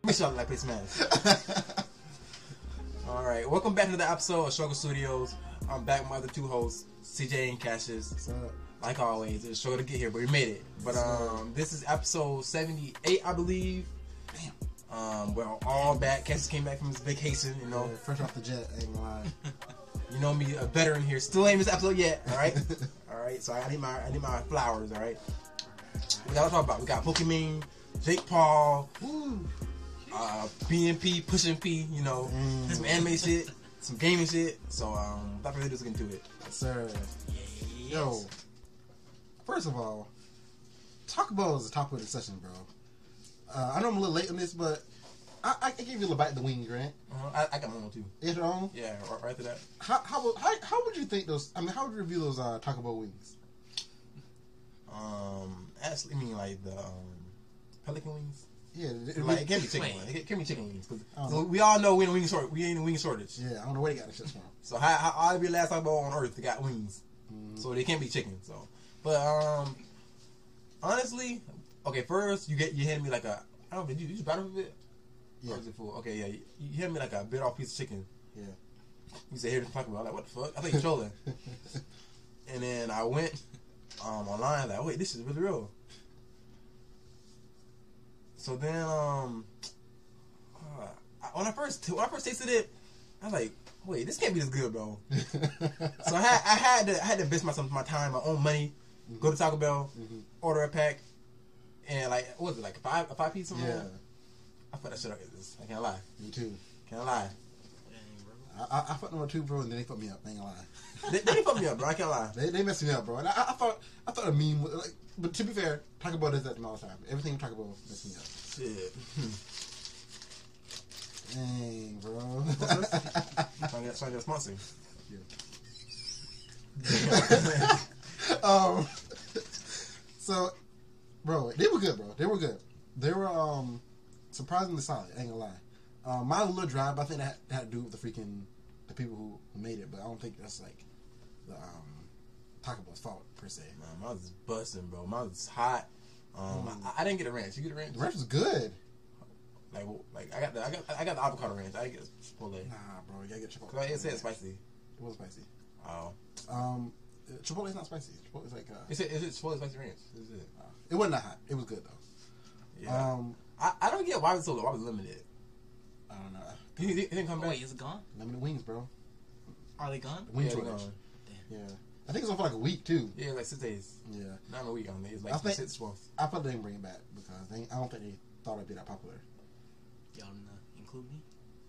Make sure I like play Smash. Alright, welcome back to the episode of Struggle Studios. I'm back with my other two hosts, CJ and Cassius. What's up? Like always, it's a struggle to get here, but we made it. But this is episode 78, I believe. Damn. We're all back. Cassius came back from his vacation, you know. Yeah, fresh off the jet, ain't gonna lie. You know me, a veteran here. Still ain't missed episode yet, alright? Alright, so I need my flowers, alright? We gotta talk about. We got Pokemon, Jake Paul, BNP, Pushing P, you know, some anime shit, some gaming shit. So, without further ado, let's get into it. Yes, sir. Yo, first of all, Taco Bell is the top of the session, bro. I know I'm a little late on this, but I gave you a little bite of the wing, Grant. I got one too. Is your own? Yeah, right after that. How would you think those? I mean, how would you review those Taco Bell wings? Actually, I mean like the pelican wings. Yeah, Like it can be chicken wings. It can be chicken wings. Oh. We all know we in a wing shortage. We ain't in a wing shortage. Yeah, I don't know where they got the shit from. So how I'll be the last Taco Bell on earth that got wings. So they can't be chicken. So, but honestly, okay. First, you handed me like a. I don't know. Did you just bite off of it? Yeah. Or was it full? Okay, yeah. You handed me like a bit off piece of chicken. Yeah. You said, "Here to talk about." I'm like, what the fuck? I think you're trolling. And then I went online like, wait, this is really real. So then when I first tasted it, I was like, wait, this can't be this good, bro. So I had to invest my time, my own money, go to Taco Bell, order a pack, and like, what was it, like a five piece something? Yeah. Like that? I fucked that shit up. I can't lie. Me too. Can't lie. I fucked them up too, bro, and then they fucked me up. I ain't gonna lie. They didn't fuck me up, bro. I can't lie. They messed me up, bro. And I thought a meme was like, but to be fair, Taco Bell does that to me all the time. Everything with Taco Bell messes me up. Shit. Dang, bro. Trying to get a sponsor. Yeah. So, bro, they were good, bro. They were good. They were surprisingly solid. I ain't gonna lie. Mine was a little dry, but I think that had to do with the people who made it. But I don't think that's like the Taco Bell's fault per se. Man, mine was busting, bro. Mine was hot. I didn't get a ranch. You get a ranch? The ranch was good. Like I got the avocado ranch. I didn't get Chipotle. Nah, bro, you gotta get Chipotle. Cause it said spicy. It was spicy. Oh. Chipotle's not spicy. Chipotle's like Is it Chipotle spicy ranch? Is it? It wasn't that hot. It was good though. Yeah. I don't get why it's so low. Why was it limited? I don't know. It didn't come back. Wait, is it gone? Limited wings, bro. Are they gone? Wing Yeah, shortage. gone. Yeah. I think it's on for like a week too. Yeah, like 6 days. Yeah. Not a week. I mean, it's I like think- 6 months. I thought they didn't bring it back because I don't think they thought it'd be that popular. Y'all include me?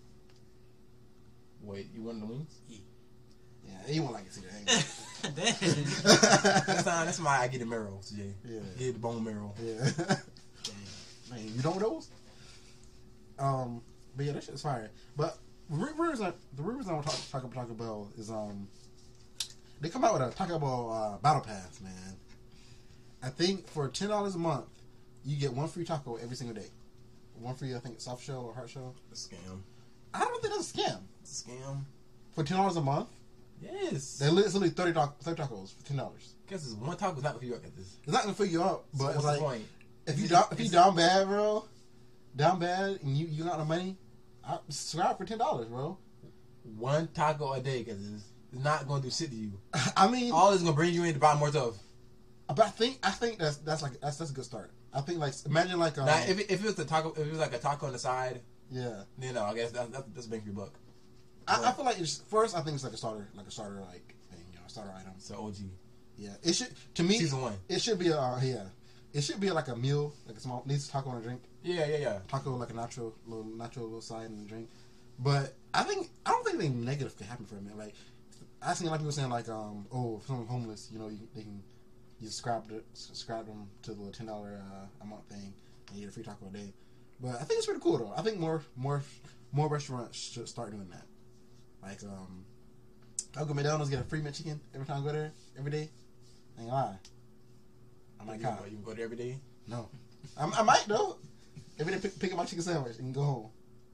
Wait, you wanted the wings? Yeah, you won't like it either. Damn. That's why I get the marrow, CJ. Yeah. Get the bone marrow. Yeah. Dang. Man, you don't those? But yeah, that shit's fire. But the reason I want to talk about Taco Bell is they come out with a Taco Bell battle pass, man. I think for $10 a month, you get one free taco every single day. One free, I think, soft shell or hard shell. It's a scam. I don't think that's a scam. It's a scam. For $10 a month, Yes. they literally 30 tacos for $10. Guess it's one taco is not gonna fill you up at this. It's not gonna fill you up, but So it's what's like the point? if you down bad, bro, and you got no money, I subscribe for $10, bro. One taco a day, because it's not gonna do shit to you. I mean, All it's gonna bring you in to buy more stuff. but I think that's a good start. I think like imagine like Now, if it was if it was like a taco on the side, yeah. then I guess that's a bang for your buck. I feel like first I think it's like a starter like thing, you know, a starter item. So OG. Yeah, it should to me. Season 1. It should be it should be like a meal, like a small needs taco and a drink. Yeah. Taco like a nacho little side and a drink. But I don't think anything negative could happen for a minute. Like I seen a lot of people saying like if someone's homeless, you know, you subscribe them to the $10 a month thing and you get a free taco a day. But I think it's pretty cool though. I think more restaurants should start doing that. Like I'll go to McDonald's, get a free McChicken every time I go there every day. I ain't gonna lie. I might You cop. can go there every day. No, I might though. Every day pick up my chicken sandwich and go home.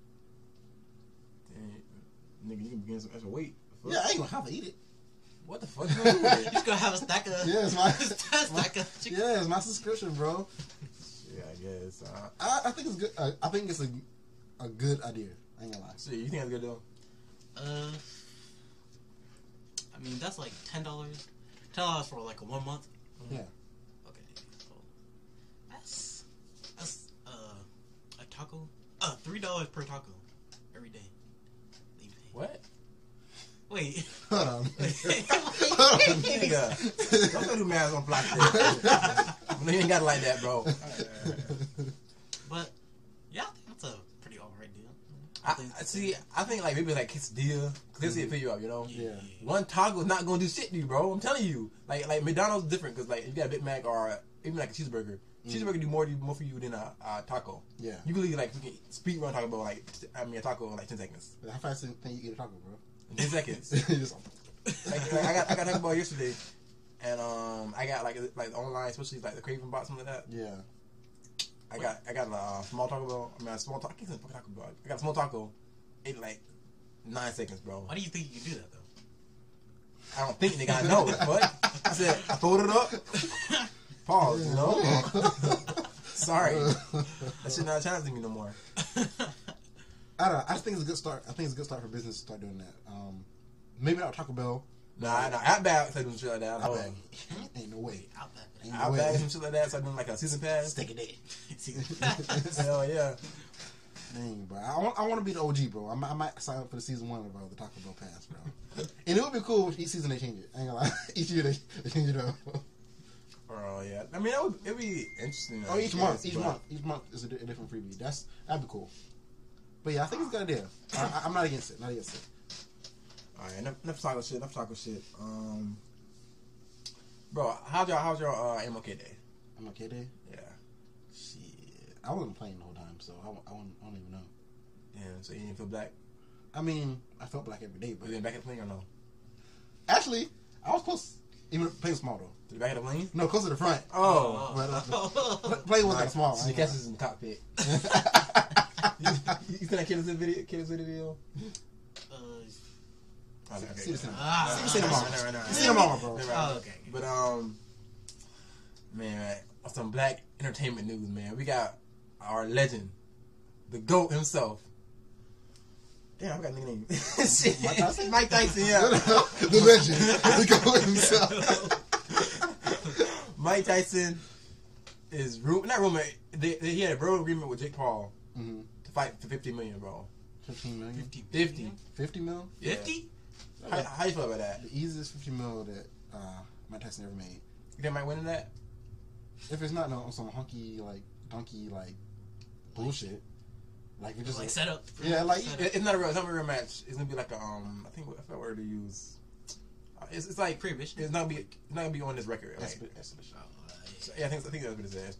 Damn, nigga, you can gain some extra weight. Yeah, I ain't gonna have to eat it. What the fuck? You gonna do with You it? just gonna have a stack of Yeah, it's my stack of chicken. yeah, it's my subscription, bro. Yeah, I guess. I think it's good. I think it's a good idea. I ain't gonna lie. So you think that's good though? I mean that's like $10. $10 for like a 1 month. Yeah. Okay, so that's a taco. $3 per taco every day. They pay. What? Wait. Hold on. Nigga, don't do math on Black Day. You ain't got it like that, bro. But yeah, I think that's a pretty alright deal. I think like maybe like quesadilla, cause they see it fill you up, you know. Yeah. One taco is not gonna do shit to you, bro. I'm telling you. Like McDonald's is different, cause like you got a Big Mac or even like a cheeseburger. Cheeseburger do more for you than a taco. Yeah. You really like freaking speed run Taco Bell a taco in like 10 seconds. How fast do you think you get a taco, bro? 10 seconds. Just- like I got Taco Bell yesterday, and I got like online, especially like the Craving box, something like that. yeah. I got a small Taco Bell. I mean, a small taco. I can't say fucking Taco Bell. I got a small taco. Ate like 9 seconds, bro. Why do you think you can do that though? I don't think nigga I know it, but I said I throwed it up. Pause, you know. Sorry, that shit not challenging me no more. I don't know. I just think it's a good start. I think it's a good start for business to start doing that. Maybe not Taco Bell. Nah, Outback start doing shit like that. Outback. Ain't no way. Outback. Ain't no Outback way. some shit like that. Start doing like a season pass. Stick it in. Hell yeah. Dang, bro. I want to be the OG, bro. I might sign up for the season 1 of the Taco Bell pass, bro. And it would be cool if each season they change it. I ain't gonna lie. Each year they change it up. Oh yeah. I mean, it'd be interesting. Oh, each I month. guess, Each but- month is a different freebie. That'd be cool. But yeah, I think it's a good idea. I'm not against it. Not against it. All right, enough taco shit. Bro, how's your MLK day? I'm okay there. Yeah. Shit, I wasn't playing the whole time, so I don't even know. Damn. So you didn't feel black? I mean, I felt black every day, but You didn't back at the plane or no? actually, I was close. Even playing small though. To the back of the plane? No, close to the front. Oh. But play wasn't that small. So the catches in the cockpit. You see that kid's video? Oh, okay. See the cinema. Ah. See the mama. Right. See the mama, bro. Right. Oh, okay. But man, some black entertainment news, man. We got our legend, the GOAT himself. Damn, I got a nigga name. Shit. Mike Tyson? Mike Tyson, yeah. The legend. The GOAT himself. Mike Tyson is not rumored. He had a verbal agreement with Jake Paul Mm-hmm. to fight for $50 million, bro. 15 million. 50. 50 mil? 50? How you feel about that? The easiest 50 mil that Mike Tyson ever made. You think Mike winning that? If it's not no some hunky donkey bullshit, like it just Like set up. yeah, like Set up. It's not a real match. It's gonna be like a I think I forgot what word to use. It's like Pre-vision. It's not gonna be on this record. Like, exhibition. Oh, yeah, I think that's what it says.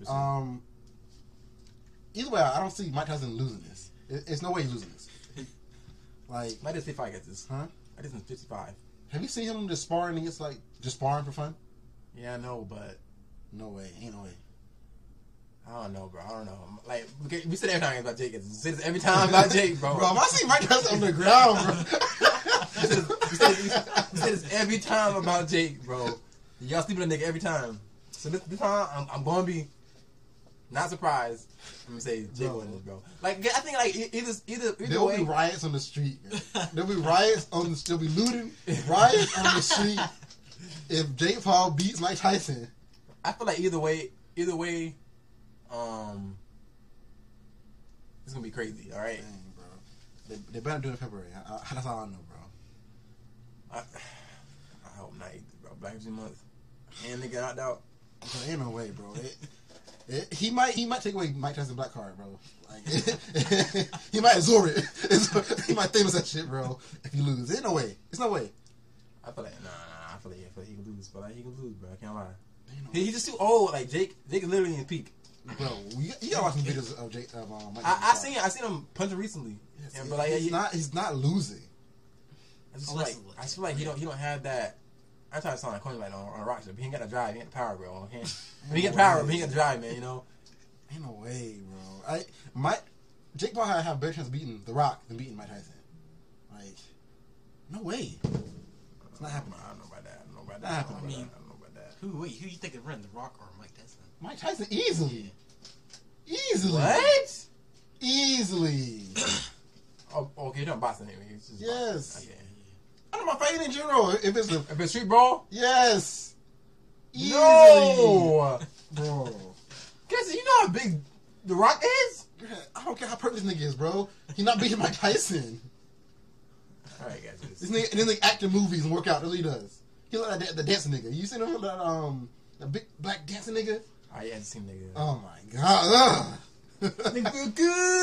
Either way, I don't see Mike Tyson losing this. It's no way he's losing this. Like, Mike is 55 gets this. huh? I just 55. Have you seen him just sparring and it's like just sparring for fun? Yeah, I know, but No way, ain't no way. I don't know, bro. I don't know. Like we said every time about Jake. We say this every time about Jake, bro. Bro, if I see Mike Tyson on the ground, bro. we say this every time about Jake, bro. Y'all sleeping on nigga every time. So this time I'm gonna be not surprised. I'm gonna say Jake Bro. won this, bro. Like I think like either There'll way. be riots on the street. Man. There'll be riots there'll be looting, riots on the street if Jake Paul beats Mike Tyson. I feel like either way, it's gonna be crazy. All right. Dang, bro. They better do it in February. That's all I know, bro. I hope not, bro. Black History Month, and they got knocked out. Bro, ain't no way, bro. He might take away Mike Tyson's black card, bro. Like he might absorb it. He might famous that shit, bro. If you lose, ain't no way. It's no way. I feel like I feel like he can lose, but like he can lose, bro. I can't lie. Ain't no He's just too old. Like Jake is literally in his peak. Bro, you gotta watch some videos of Mike. I Tyson. seen him punching recently, Yes, but like he's not losing. I just feel like he don't have that. I try to sound like corny like on a rock show, but he ain't got the drive, he ain't got the power, bro. Okay? He got power, but he ain't got the drive, man. You know. Ain't no way, bro. Jake Paul have better chance of beating The Rock than beating Mike Tyson. Like, no way. It's not happening. I don't know about that. I don't know about Not that. happening. I don't know about that. Who you think would run, The Rock or Mike Tyson? Mike Tyson easily. Easily. What? Easily. Oh, okay, you're not boxing anyway. It's just Yes. boxing. Oh, yeah. I don't know about fighting in general. If it's a If it's street brawl, yes, easily, no. bro. Guess you know how big The Rock is. I don't care how perfect this nigga is, bro. He not beating Mike Tyson. All right, guys. This nigga, and then they act in movies and work out. That's what he does. He like the dancing nigga. You seen him? The big black dancing nigga. I haven't seen nigga. Oh my god. Nigga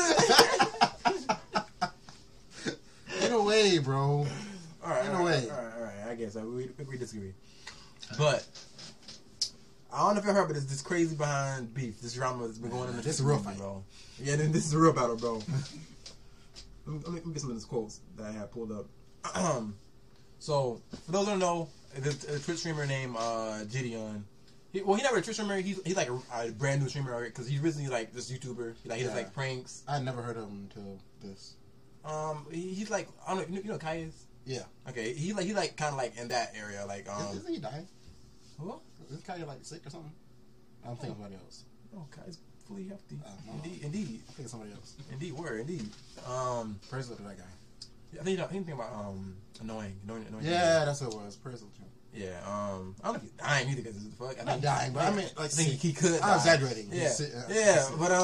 good. In a way, bro. All right, In a way. All right. I guess we disagree, but I don't know if you heard, but this crazy behind beef, this drama that's been going on. This is a real fight, bro. Yeah, this is a real battle, bro. Let me get some of these quotes that I have pulled up. So, for those who don't know, the Twitch streamer named Gideon. He's not really a Twitch streamer. He's like a brand new streamer because he's recently like this YouTuber. He does like pranks. I never heard of him until this. He's like, I don't know. You know what Kai is? Yeah. Okay. He like kind of like in that area. Like Isn't he dying? Who? Is this guy like sick or something? I'm thinking somebody else. Oh, Kai's fully healthy. No. Indeed. I think somebody else. Indeed. Word. Indeed. Praise the Lord to that guy. I think about annoying. Yeah, that's what it was. Praise the Lord. Yeah. I don't know if he's dying either because the fuck. I'm not dying, but I mean, like, I think he could. I'm exaggerating. Yeah. He's- Yeah.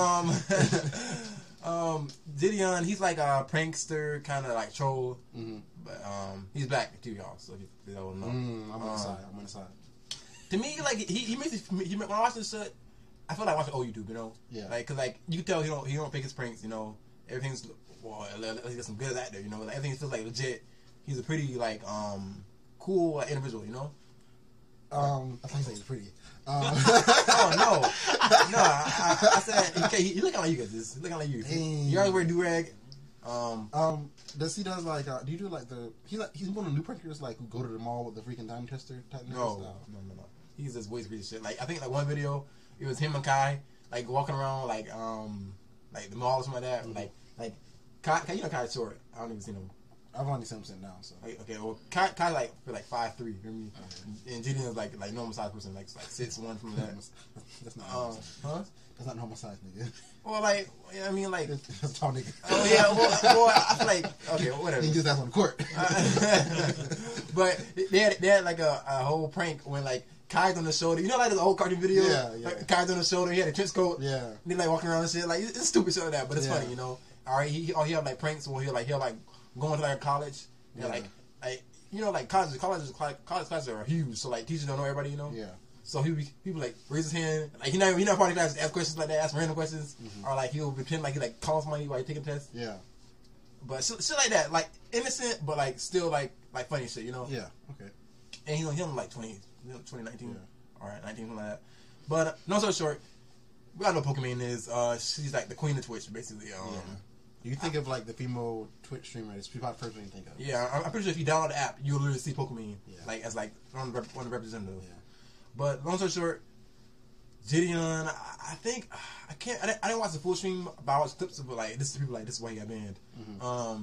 But Gideon, he's like a prankster, kind of like troll. Mm-hmm. But he's black too, y'all. So if you don't know. I'm on the side. I'm on the side. To me, like he makes it. When I watch this shit, I feel like watching old YouTube. You know. Yeah. Like, cause like you can tell he don't fake his pranks. You know, everything's he's got some good actor. You know, like, everything feels like legit. He's a pretty like cool individual. You know. I thought you said he's pretty. Oh no. I said he looking like you guys. He's looking like you. Dang. You always wear do rag. Does he does like? Do you do like the? He's one of the new prankers like who go to the mall with the freaking time tester type niggas? No. He's just way crazy shit. Like I think like one video, it was him and Kai like walking around like the mall or something like that. Mm-hmm. Like Kai, you know Kai's short. I don't even see him. I've only seen him sitting down. So Like, okay, well Kai like for like 5'3", you hear me? And Gideon's like normal size person, like 6'1" from that. that's not normal size. Huh? That's not normal size, nigga. Well, like I mean, like That's a tall nigga. oh yeah, well I feel like okay, whatever. He just that's on the court. But they had like a whole prank when like Kai's on the shoulder. You know, like the old cartoon video. Yeah. Like, Kai's on the shoulder. He had a trench coat. Yeah. And he like walking around and shit. Like it's stupid shit like that, but it's Yeah. funny, you know. All right, he have like pranks where he'll like going to like a college. And, Yeah. like you know, like college classes are huge. So like teachers don't know everybody, you know. Yeah. So he would like raise his hand, like he not part of the class, just ask questions like that, ask random questions, or like he'll pretend like he like calls somebody while he taking tests. Yeah. But shit like that, like innocent, but like still like funny shit, you know. Yeah. Okay. And he only like 2019, Yeah. all right, 19 something like that. But no, so short. We all know Pokemon is. She's like the queen of Twitch, basically. Yeah. You think of like the female Twitch streamer, it's probably the first thing you think of. Yeah, I'm pretty sure if you download the app, you'll literally see Pokemon Yeah. as like one of the representatives. Yeah. But long story short, Gideon, I think I didn't watch the full stream, but I watched clips of it. Like this is people like this is why he got banned. Mm-hmm.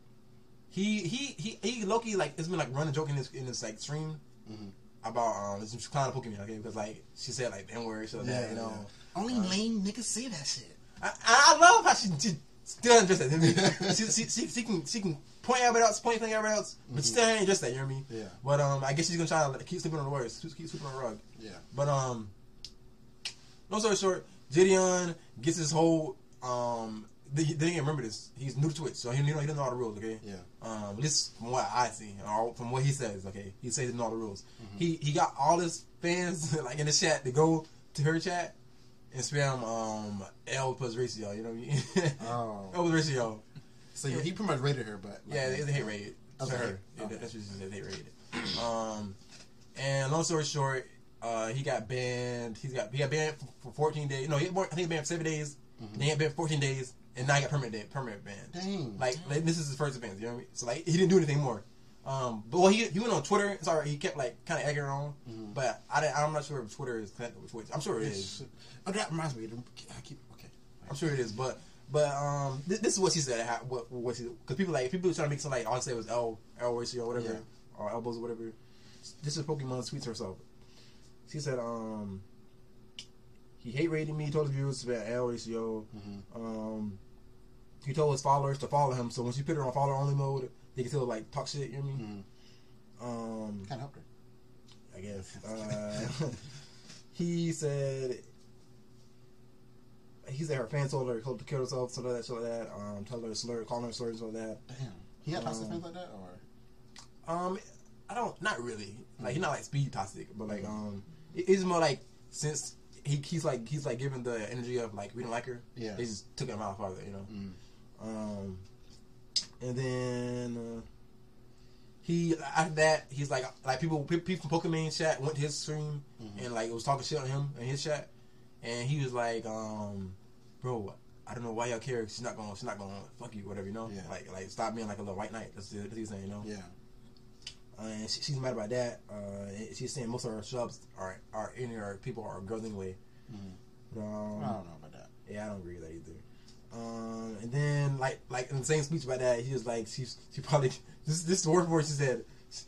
He low-key like it's been like running joke in this like stream about this clown Pokemon, okay? Because like she said like the N-word, so that you know. Only lame niggas say that shit. I love how she still doesn't dress that. I mean, she can point everybody else, but still ain't just that. You know what I mean? Yeah. But I guess she's gonna try to like, keep sleeping on the words, keep sleeping on the rug. Yeah. But long story short, Gideon gets his whole they didn't remember this. He's new to Twitch, so he doesn't know all the rules. Okay. Yeah. At least from what I see, or from what he says. Okay, he says he doesn't know all the rules. He got all his fans like in the chat to go to her chat and spam L plus ratio. You know what I mean? Oh. L plus ratio. So he pretty much rated her, but Yeah, it's a hate rated to Okay. her. Yeah, Okay. that's what she said, hate rated. And long story short, he got banned. He got banned for 14 days. No, I think he banned for 7 days. Then he got banned for 14 days, and now he got permanent ban. Dang. Like this is his first offense. You know what I mean? So like he didn't do anything more. But he went on Twitter. It's alright. He kept like kind of egging her on. But I'm not sure if Twitter is connected with Twitch. I'm sure it is. Oh, that reminds me. Okay. I'm sure it is. But this is what she said. What she, because people trying to make something like all I say was L ratio or whatever, or elbows or whatever. This is Pokemon tweets herself. She said, he hate rated me, told the viewers about L ratio. he told his followers to follow him. So when she put her on follower only mode, they can still like talk shit. You know what I mean? Kind of helped her. I guess. He said her fans told her to kill herself, so that, tell her slur, calling her slurs, so that. Damn, he had toxic fans like that, or I don't, not really. Like he's not like speed toxic, but like it's more like since he's like giving the energy of like we don't like her. Yeah, they just took him out farther, you know. And then he after that he's like people from Pokemon chat went to his stream and like was talking shit on him in his chat, and he was like, bro, I don't know why y'all care. She's not gonna fuck you, whatever, you know. Yeah. Like stop being like a little white knight. That's what he's saying, you know. Yeah. And she's mad about that. She's saying most of her subs are in her people are girls anyway. But, I don't know about that. Yeah, I don't agree with that either. And then like in the same speech about that, he was like she probably this word for it. She said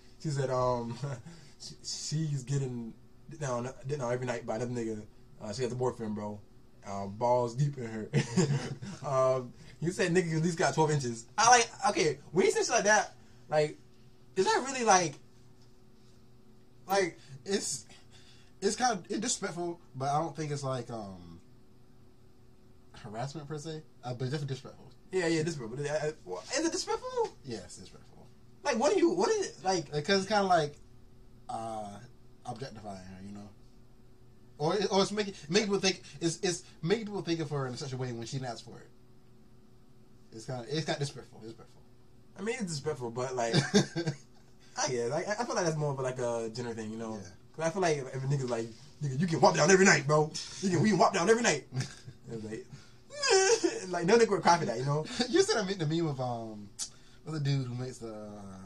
she's getting down every night by another nigga. She has a boyfriend, bro. Balls deep in her. You said nigga at least got 12 inches. I like okay when you say shit like that, like. Is that really like it's kind of disrespectful, but I don't think it's like harassment per se. But it's definitely disrespectful. Yeah, disrespectful. Is it disrespectful? Yes, disrespectful. Like, what is it like? Because it's kind of like objectifying her, you know, or it's making people think it's making people think of her in such a way when she didn't ask for it. It's kind of disrespectful. Disrespectful. I mean, it's disrespectful, but like. I feel like that's more of like a gender thing, you know. Yeah. Cause I feel like if a nigga's like, nigga, you can walk down every night, bro. We can walk down every night. Like no nigga would cry for that, you know. You said I made the meme of what's the dude who makes the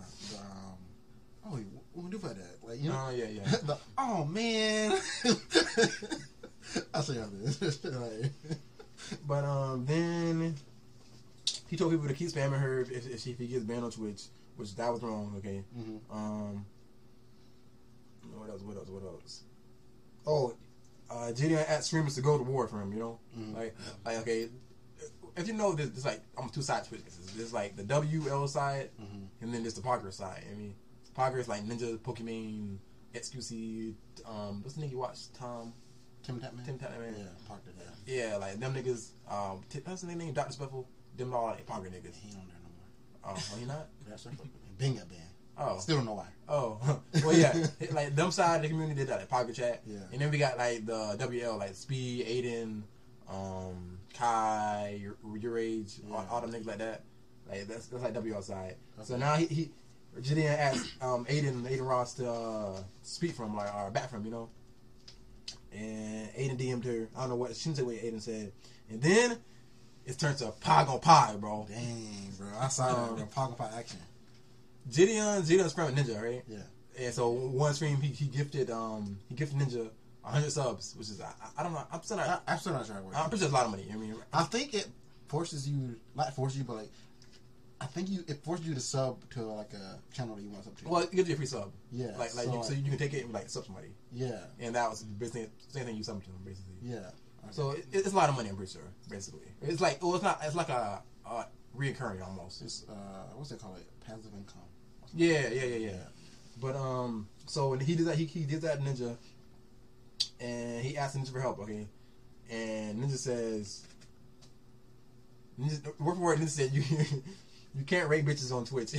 what do for that? Like you know. Oh yeah. Oh man. I'll show you this. Like. But then he told people to keep spamming her if he gets banned on Twitch. Which that was wrong, okay. What else? Oh, Gideon asked streamers to go to war for him. You know, like okay. If you know, there's like two sides to it. There's like the WL side, and then there's the Parker side. I mean, Parker is like Ninja, Pokemon, XQC. What's the nigga you watch? Tim Tatman. Yeah, Parker. Yeah, like them niggas. What's the name? Dr. Speffel. Them all like Parker niggas. He on there no more. Oh, he not? That's Bing got banned. Oh. Still don't know why. Oh. Well, yeah. Like, them side of the community did that, like, Pocket Chat. Yeah. And then we got, like, the WL, like, Speed, Aiden, Kai, your age, all them niggas like that. Like, that's like WL side. Okay. So now he Gideon asked Aiden Ross to speak from him, like, or back from him, you know? And Aiden DM'd her. I don't know what, she didn't say what Aiden said. And then it turns to Pog on Pog, bro. Dang, bro. I saw that Pog on Pog action. Gideon's from Ninja, right? Yeah. And so one stream he gifted Ninja 100 subs, which is I don't know. I'm still not sure how it works. I'm pretty sure it's a lot of money. I mean, I think it forces you, not forces you, but like I think it forces you to sub to like a channel that you want to sub to. Well, it gives you a free sub. Yeah. So you can take it and like sub somebody. Yeah. And that was basically the same thing you sub to them, basically. Yeah. Okay. So it's a lot of money, I'm pretty sure. Basically, it's like it's like a reoccurring almost. It's what's they call it? Passive income. Yeah. But so when he did that, he did that Ninja, and he asked Ninja for help. Okay, and Ninja says, word for word, Ninja said you can't rate bitches on Twitch.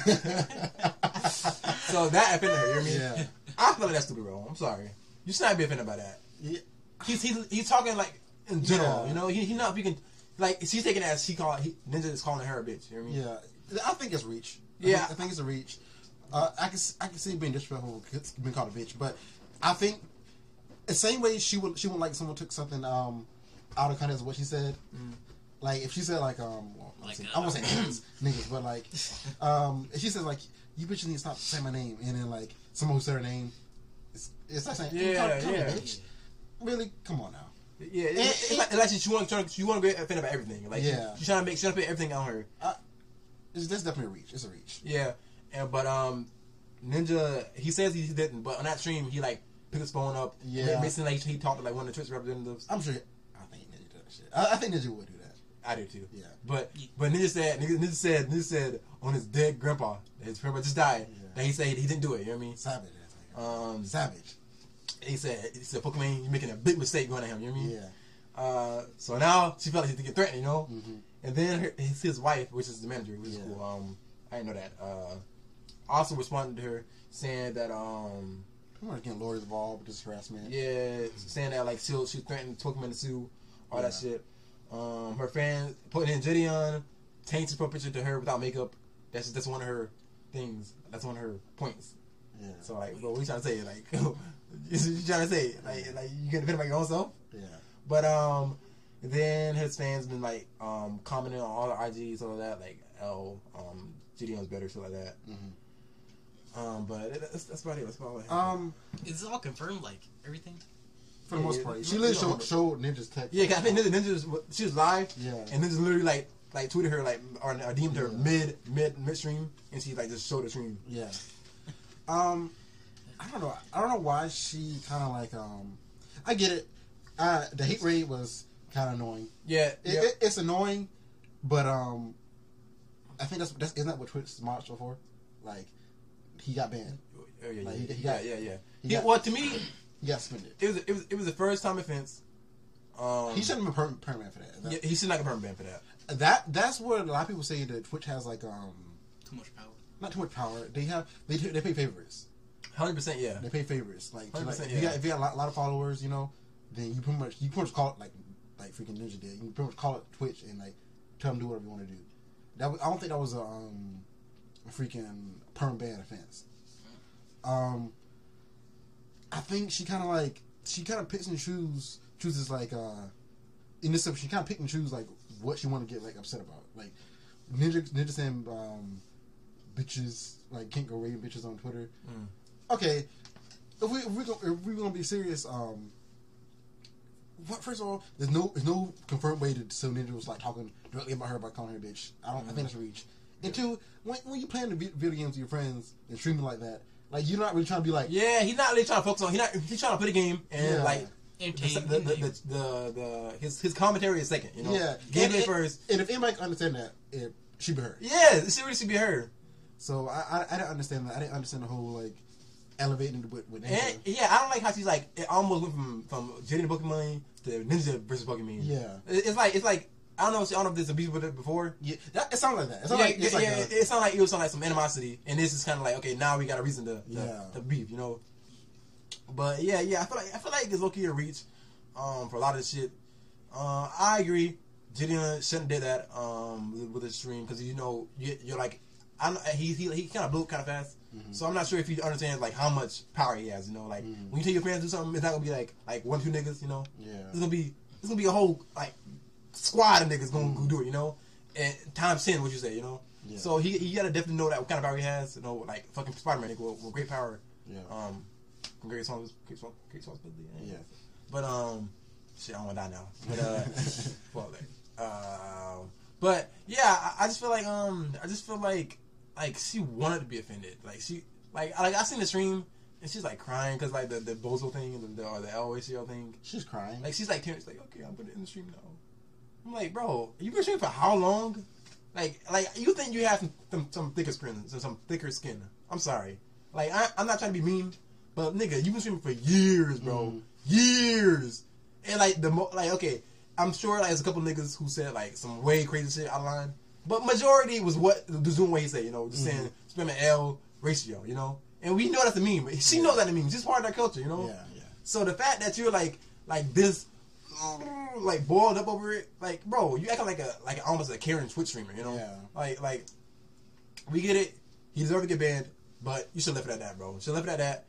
So that offended her. You know what I mean? Yeah. I feel like that's stupid, bro. I'm sorry. You should not be offended by that. Yeah. He's talking like in general. Yeah. You know, he not speaking like she's taking it as Ninja is calling her a bitch. You know what I mean? Yeah. I think it's reach. I think it's a reach. I can see it being disrespectful, being called a bitch, but I think the same way she wouldn't like someone took something out of context of what she said. Like if she said like I won't say niggas, but like if she says like you bitches need to stop saying my name, and then like someone who said her name, it's like saying call me a bitch. Really, come on now. Yeah, it's like she want to get offended by everything. Like she's trying to put everything on her. That's definitely a reach. It's a reach. Yeah, but Ninja, he says he didn't, but on that stream he like picked his phone up. Yeah, basically like he talked to like one of the Twitch representatives. I'm sure. I think Ninja did that shit. I think Ninja would do that. I do too. Yeah. But Ninja said on his dead grandpa, his grandpa just died, that he said he didn't do it. You know what I mean? Savage. Savage. He said Pokemon, you're making a big mistake going at him. You know what I mean? Yeah. So now she felt like she get threatened. You know. Mm-hmm. And then his wife, which is the manager, which is cool. I didn't know that. Also responded to her saying that I'm not getting lawyers involved with this harassment. yeah, saying that like she threatened Pokemon to sue, all that shit. Her fan putting in Gideon, tainted his profile picture to her without makeup. That's one of her things. That's one of her points. Yeah. So like, bro, what you trying to say? Like, you trying to say like you gonna defend about your own self? Yeah. But then his fans been like commenting on all the IGs, all of that, like Gideon's better, shit like that. Mm-hmm. But that's about it. That's about it. Is it all confirmed? Like everything? For the most part, she literally showed Ninja's text. Yeah, 'cause I think she was live. Yeah. And Ninja literally like tweeted her like or DM'd her midstream, and she like just showed the stream. Yeah. I don't know. I don't know why she kind of like I get it. The hate rate was kind of annoying. Yeah. It's annoying, but I think that's isn't that what Twitch is marched for? Like he got banned. Oh, yeah, Like, yeah. Well, to me, he got suspended. it was a first time offense. He shouldn't have been permanent for that. Yeah, he should not get permanent ban for that. That's what a lot of people say that Twitch has like Too much power. not too much power. They pay favorites. 100%, yeah. They pay favorites. Like, 100%, if you got a lot of followers, you know, then you pretty much call it like freaking Ninja did. You pretty much call it Twitch and like tell them to do whatever you want to do. I don't think that was a freaking perm ban offense. I think she kind of picks and chooses like in this she kind of pick and choose like what she want to get like upset about. Like Ninja saying bitches like can't go rating bitches on Twitter. Okay, if we're gonna be serious, first of all, there's no confirmed way to so Ninja was like talking directly about her by calling her a bitch. I think that's a reach. And two, when you playing the video games with your friends and streaming like that, like you're not really trying to be like he's not really trying to focus on he's trying to play the game and like his commentary is second, you know. Yeah, gameplay first. And if anybody can understand that, it should be her. Yeah, it really should be her. So I didn't understand that. I didn't understand the whole like elevating with and, yeah, I don't like how she's like it almost went from Jaden Pokemon to Ninja versus Pokemon. Yeah, it's like I don't know if there's some beef with it before. Yeah, it sounds like that. It sounds like some animosity, and this is kind of like okay, now we got a reason to beef, you know. But yeah, I feel like it's low key a reach for a lot of this shit. I agree. Gideon shouldn't have did that with his stream because you know you're like he kind of blew up kind of fast. Mm-hmm. So I'm not sure if he understands like how much power he has. You know, like when you tell your fans to do something, it's not gonna be like 1-2 niggas. You know, it's gonna be a whole like squad of niggas gonna go do it. You know, and times 10 what you say. You know, so he gotta definitely know that what kind of power he has. You know, like fucking Spider-Man nigga with great power. Yeah. Great responsibility. Yeah. But shit, I don't want to die now. But but yeah, I just feel like she wanted to be offended. Like she I seen the stream and she's like crying because like the Bozo thing and the LACL thing. She's crying. Like she's like Terrence, like okay, I'm putting it in the stream now. I'm like, bro, you been streaming for how long? Like you think you have some thicker skin? I'm sorry. Like I'm not trying to be mean. But nigga, you been streaming for years, bro. Years. And like okay, I'm sure like there's a couple niggas who said like some way crazy shit out of line. But majority was what the Zoom way he said, you know, just saying spamming L ratio, you know. And we know that's a meme. She knows that's a meme. It's just part of that culture, you know? Yeah. So the fact that you're like this like boiled up over it, like bro, you acting like almost a Karen Twitch streamer, you know? Yeah. Like we get it. He deserved to get banned, but you should left it at that, bro. Should left it at that.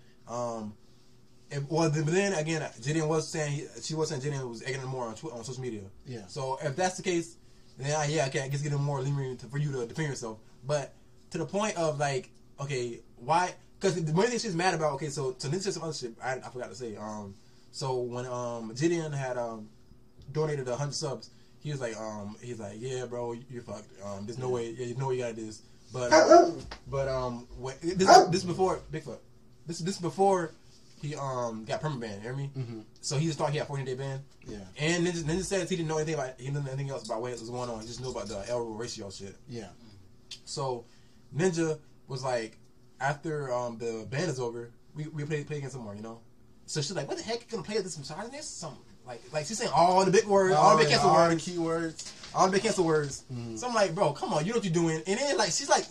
But then again, Gideon was saying Gideon was egging him more on social media. Yeah. So if that's the case, then I guess get him more lenient for you to defend yourself. But to the point of like, okay, why? Because the main thing she's mad about. Okay, so this is some other shit I forgot to say. So when Gideon had donated 100 subs, he's like, yeah, bro, you're fucked. There's no way, you know you got this. But this before Bigfoot. This before he got permanent ban. You hear me? Mm-hmm. So he just thought he had 14-day ban. Yeah. And Ninja says he didn't know anything else about what was going on. He just knew about the El ratio shit. Yeah. So Ninja was like, after the ban is over, we play again some more, you know. So she's like, what the heck, you gonna play this misogynist? Something like she's saying all the big words, all the big cancel all words, the keywords, all the big cancel words. Mm-hmm. So I'm like, bro, come on, you know what you're doing. And then like she's like,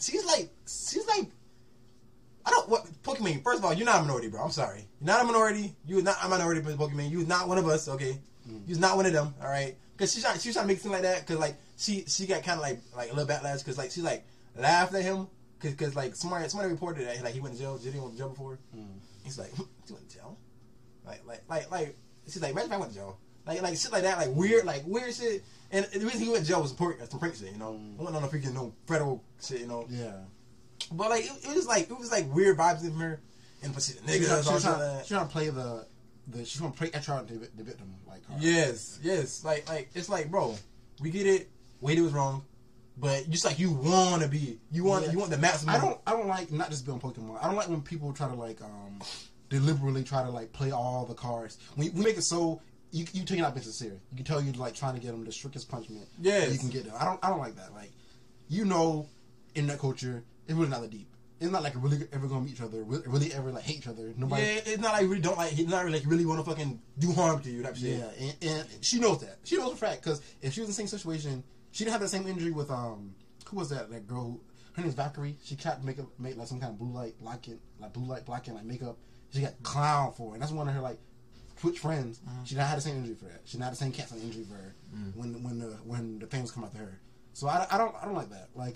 I don't what Pokemon. First of all, you're not a minority, bro. I'm sorry, you're not a minority. You're not a minority, but Pokemon. You're not one of us, okay? You're not one of them, all right? Because she's trying to make it seem like that. Because like she got kind of like a little backlash. Because like she like laughed at him. Because like somebody reported that like he went to jail. Did he went to jail before? He's like, he went to jail. Like she's like, imagine if I went to jail. Like shit like that. Like weird shit. And the reason he went to jail was some prank shit. You know, I wasn't on no freaking no federal shit. You know. Yeah. But like it was like weird vibes in her, and but she the niggas She's trying to play she's trying to play extra the victim like her. Yes, like it's like, bro, we get it. Wade was wrong, but just like you want the maximum. I don't like not just being Pokemon. I don't like when people try to like deliberately try to like play all the cards. We make it so you take it out business serious. You can tell you're like trying to get them the strictest punishment. Yeah, you can get them. I don't like that. Like, you know, in that culture. It's really not that deep. It's not like really ever gonna meet each other, really ever like hate each other. Nobody. Yeah, it's not like really don't like. He's not really like really want to fucking do harm to you. That shit. Yeah, and she knows that. She knows the fact because if she was in the same situation, she didn't have that same injury with who was that girl? Her name is Valkyrie. She tried to make like some kind of blue light blocking like makeup. She got clown for it. And that's one of her like Twitch friends. Mm-hmm. She didn't have the same injury for that. She didn't have the same cancer injury for her when the fans come out to her. So I don't like that. Like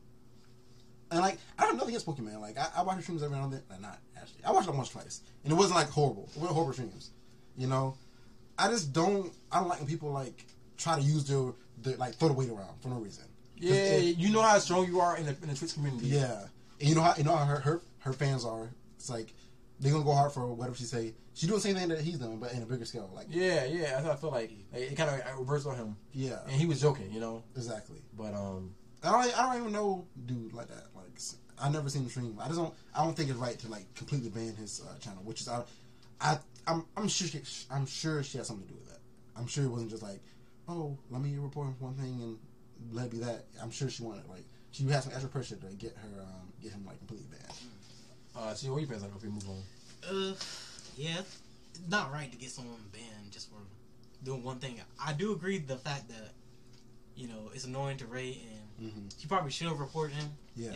And like I don't know nothing against Pokemon. Like I watch her streams every now and then. Not actually. I watched them once, twice, and it wasn't like horrible. It wasn't horrible streams. You know, I don't like when people like try to use their like throw the weight around for no reason. Yeah, you know how strong you are in the Twitch community. Yeah, and you know how her fans are. It's like they're gonna go hard for whatever she say. She doing the same thing that he's doing, but in a bigger scale. Like yeah, that's how I feel like it kind of reversed on him. Yeah, and he was joking, you know. Exactly. But I don't even know dude like that. Like I never seen him stream. I don't think it's right to like completely ban his channel, which is I'm sure she has something to do with that. I'm sure it wasn't just like, oh, let me report one thing and let it be that. I'm sure she wanted like she had some extra pressure to get him like completely banned. See what you fans like if we move on. Yeah, it's not right to get someone banned just for doing one thing. I do agree with the fact that it's annoying to Ray and she probably should have reported him. Yeah.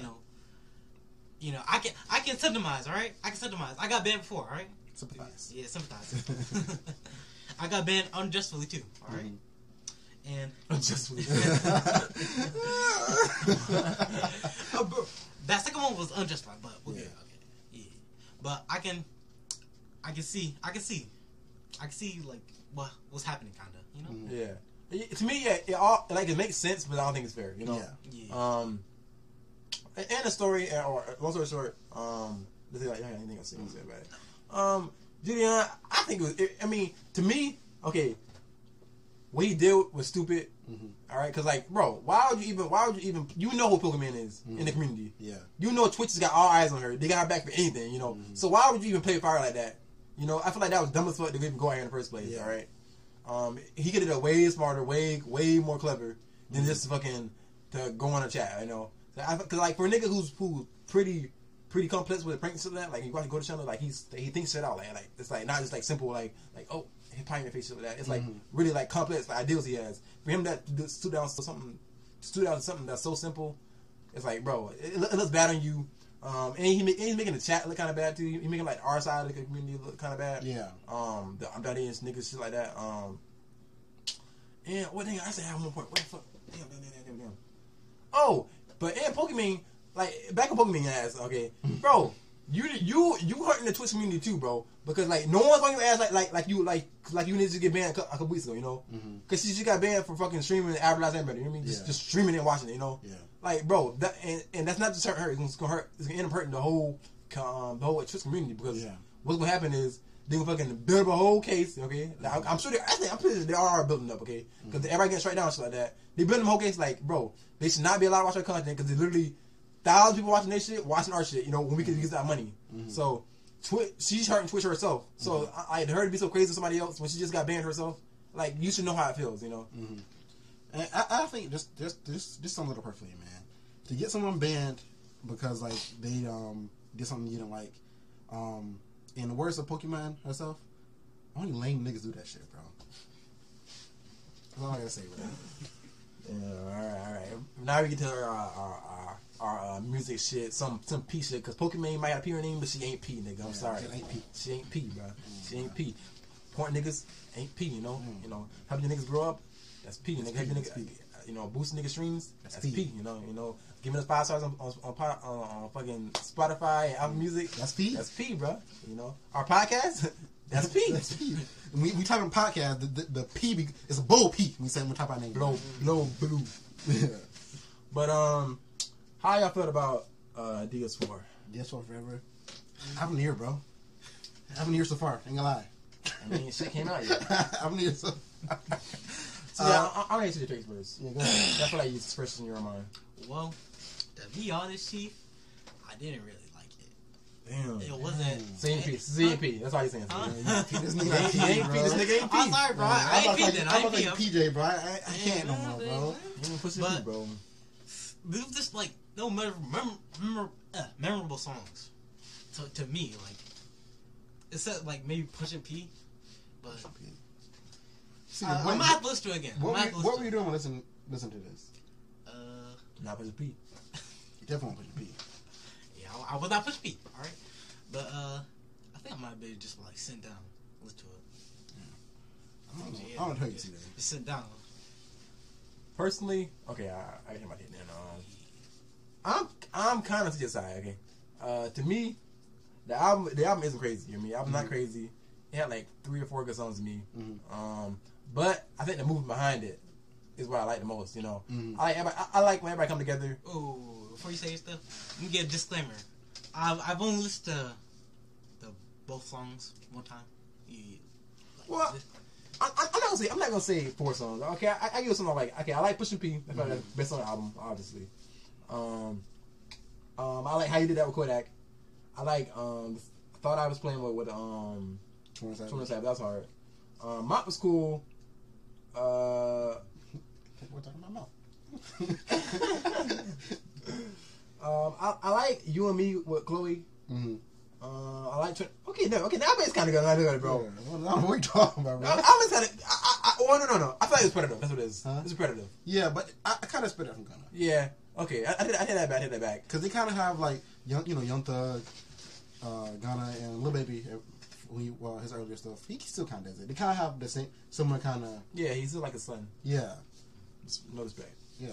You know, I can sympathize, all right? I can sympathize. I got banned before, all right? Sympathize. Yeah, sympathize. I got banned unjustly too, all right? And unjustly. That second one was unjustified, but we're good. Okay. Yeah. But I can see like what's happening, kind of, you know? Yeah. To me, it makes sense, but I don't think it's fair, you know? Yeah. And a story, or long story short, let's see, like, anything else to say about it. Julian, I think I mean, to me, okay, what he did was stupid, alright? Because, like, bro, why would you even, you know who Pokemon is in the community. Yeah. You know Twitch has got all eyes on her. They got her back for anything, you know? So why would you even play fire like that? You know, I feel like that was dumb as fuck to even go out here in the first place, alright? He could have done way smarter, way more clever than just fucking to go on a chat, you know? Because like for a nigga who's pretty complex with pranks and that, like you watch Go to channel, like he thinks shit out, like it's like not just like simple like oh he pie in the face shit like that. It's like really like complex like, ideals he has. For him that stood down to something that's so simple, it's like bro, it looks bad on you. And he's making the chat look kind of bad too. He's making like our side of the community look kind of bad. Yeah. The I'm not in niggas shit like that. And what thing I said I have one point. What the fuck? Damn. Oh, but in Pokemon, like back in Pokemon ass, okay, bro, you hurting the Twitch community too, bro, because like no one's on your ass like you need to get banned a couple weeks ago, you know, because she just got banned for fucking streaming and advertising everybody. You know what I mean? Just streaming and watching it, you know. Yeah. Like, bro, that and that's not just hurting her. It's gonna end up hurting the whole Twitch community because what's gonna happen is they gonna fucking build up a whole case. Okay, I'm sure I'm pretty sure they are building up. Okay, because everybody getting straight down and shit like that. They building a whole case. Like, bro, they should not be allowed to watch our content because there's literally thousands of people watching their shit, watching our shit. You know, when we can use that money. So she's hurting Twitch herself. So I her to be so crazy with somebody else when she just got banned herself. Like, you should know how it feels, you know. And I think this sums it up perfectly, man. To get someone banned because like they did something you didn't like, in the words of Pokemon herself, only lame niggas do that shit, bro. That's all I gotta say, bro. Yeah, all right. Now we get to our music shit, some P shit, because Pokemon might have P in her name, but she ain't P, nigga. I'm sorry. She ain't P. She ain't P, bro. She ain't P. Point niggas ain't P, you know. You know, helping your niggas grow up, that's P. Nigga, helping niggas, you know, boosting niggas streams, that's P. You know, giving us 5 stars on fucking Spotify and Apple Music, that's P. That's P, bro. You know, our podcast, that's P. That's P. We talking podcast. The P is a bold P. We say we talk about name. Blow blue. Yeah. But how y'all felt about DS4? DS4 forever. I haven't heard, bro. I haven't heard so far. Ain't gonna lie. I mean, shit came out yet. I haven't heard so. So yeah, I'll answer your face first. Yeah, go ahead. I feel like it's fresh in your mind. Well, to be honest, Chief, I didn't really like it. Damn. It wasn't. CMP. That's all you're saying. This nigga This nigga ain't P. I'm sorry, bro. I ain't P then. I I'm ain't about P. to PJ, bro. I can't no more, bro. You ain't pushing But- P, bro. There was just like no memorable songs. To me, like except like maybe Pushing P, but See, I'm gonna have to listen to it again. what were you doing when listen to this? Not pushing P. You definitely want to push P. Yeah, I was not Pushing P. All right, but I think I might be just like sit down, listen to it. I don't know how you see that. Just sit down. Personally, okay, I get my head then. I'm kind of to your side. Okay, to me, the album isn't crazy. You know what I mean, the album's not crazy. It had like 3 or 4 good songs to me. But I think the movement behind it is what I like the most. You know, I like when everybody come together. Oh, before you say your stuff, let me get a disclaimer. I've only listened to the both songs one time. Well, I'm not gonna say 4 songs. Okay, I give something like, okay, I like Pushing P. That's probably the best on the album, obviously. I like how you did that with Kodak. I like Thought I Was Playing with 21 Savage. That's hard. Mop was cool. We're talking about mouth. I like You and Me with Chloe. I like now it's kind of good. I do it, bro. Yeah, what are you talking about, bro? I was kind of. No. I thought it was Predator. That's what it is. Huh? It's Predator. Yeah, but I kind of spit it from Gunna. Yeah. Okay. I hit that back. Because they kind of have like Young Thug, Gunna, and Lil Baby. His earlier stuff, he still kind of does it. They kind of have the same, similar kind of. Yeah, he's still like a son. Yeah. No respect. Yeah.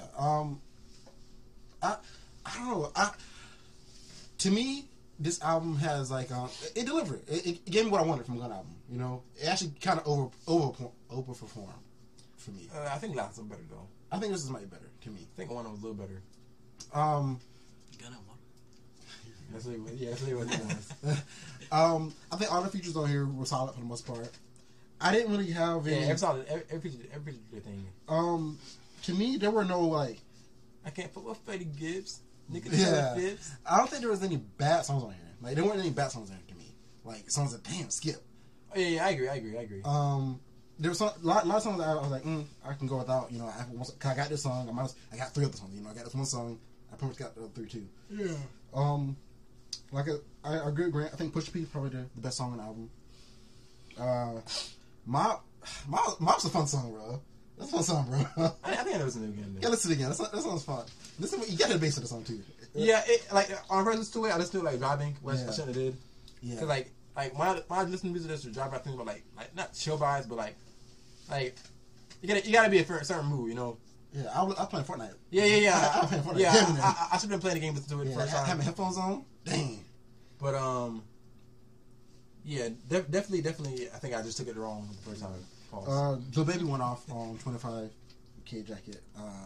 I don't know. To me, this album has like it delivered. It gave me what I wanted from a Gunna album. You know, it actually kind of overperformed for me. I think last one better though. I think this is much better to me. I think one was a little better. Gunna one. That's what it was. I think all the features on here were solid for the most part. I didn't really have any. Yeah, every feature thing. To me, there were no like. I can't put what Freddie Gibbs. Nigga, Yeah. Gibbs. I don't think there was any bad songs on here. Like there weren't any bad songs on here to me. Like songs that damn skip. Oh, yeah, I agree. There was a lot of songs that I was like, I can go without. You know, I got this song. I got 3 other songs. You know, I got this one song. I pretty much got the other 3 too. Yeah. Like a good Grant. I think Push P is probably the best song on the album. Mop's a fun song, bro. That's a fun song, bro. I think I listened to it again. Yeah, listen again. That song's fun. Listen, you got the bass of the song too. Yeah, like on first listen to it, I listened to it like driving, which I shouldn't have did. Yeah. Cause like when I listen to music that's driving, I think about like not chill vibes, but like you gotta be a certain mood, you know. Yeah, I was playing Fortnite. Yeah. I was playing Fortnite. I should have been playing the game, listen to it the first time. Having headphones on, dang. But yeah, definitely. I think I just took it wrong the first time. Pause. Lil Baby went off on 25K Jacket.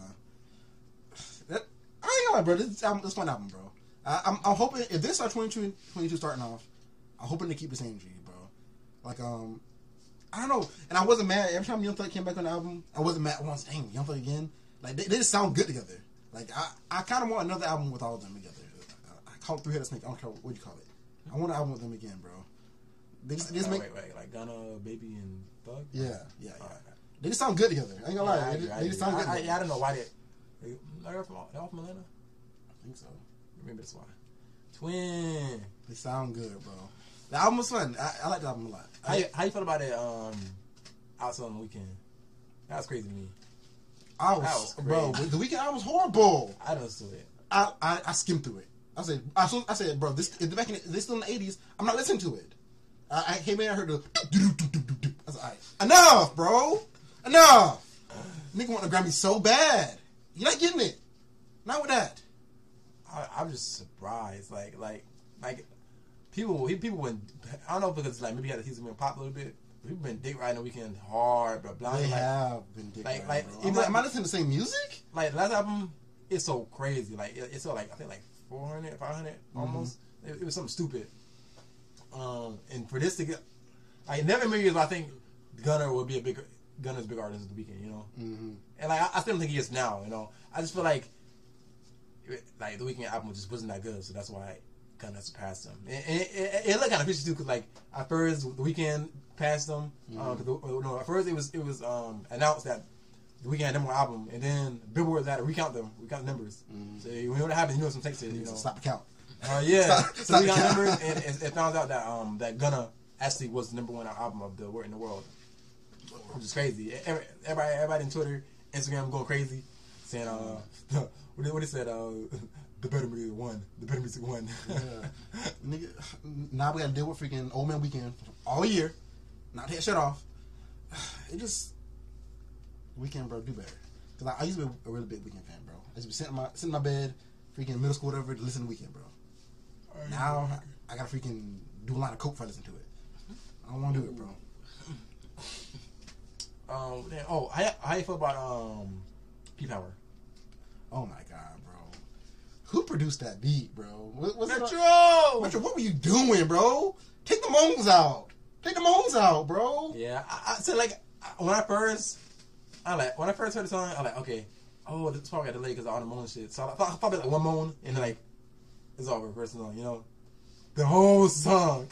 I ain't gonna lie, bro. This one album, bro. I'm hoping if this are 22 starting off, I'm hoping to keep the same energy, bro. Like I don't know, and I wasn't mad every time Young Thug came back on the album. I wasn't mad once. Dang, Young Thug again. Like they just sound good together. Like I kind of want another album with all of them together. I call it 3-Headed Snake. I don't care what you call it. I want an album with them again, bro. They just make wait, like Gunna, Baby, and Thug. Yeah. Alright. They just sound good together. I ain't gonna lie. They just sound good. I don't know why they're off from Atlanta. I think so. Maybe that's why. Twin. They sound good, bro. The album was fun. I like the album a lot. How you feel about it? Outside on the weekend. That was crazy to me. Bro. The weekend album was horrible. I don't do it. I skimmed through it. I said, bro, this still in the 80s. I'm not listening to it. I came in and heard the. I was like, enough, bro. Enough. Nigga want to grab me so bad. You're not getting it. Not with that. I'm just surprised. Like people went. I don't know if because like maybe he's been pop a little bit. People been dick riding the weekend hard, but blind. They have been dick riding. Like am I listening to the same music? Like the last album, it's so crazy. Like it's so like I think like 400, 500 almost. It was something stupid. And for this to get, like never in million years, I think Gunna's big artist of the weekend. You know, and like I still don't think he is now. You know, I just feel like the Weeknd album just wasn't that good, so that's why Gunna surpassed him. And it looked kind of fishy too, because like at first the Weeknd passed him. At first it was announced that the Weeknd had number one album, and then Billboard had to recount the numbers. So you know what happened, you know some takes it. You know, stop the count. Yeah. So we got numbers, and it found out that that Gunna actually was the number one album of in the world, which is crazy. Everybody on Twitter, Instagram going crazy, saying what they said, the better music won. The better music won. Yeah. Nigga, now we got to deal with freaking Old Man Weekend all year. Not take shit off. It just Weekend, bro, do better. Because I used to be a really big Weekend fan, bro. I used to be sitting in my bed, freaking middle school, whatever, to listen to Weekend, bro. Now I gotta freaking do a lot of coke if I listen to it. I don't want to do it, bro. How you feel about P-Power? Oh my god, bro! Who produced that beat, bro? Metro, what were you doing, bro? Take the moans out. Take the moans out, bro. Yeah, I said like when I first heard the song, I'm like, okay, this probably got delayed because of all the moan shit. So I thought probably like one moan and like it's over. First song, you know, the whole song.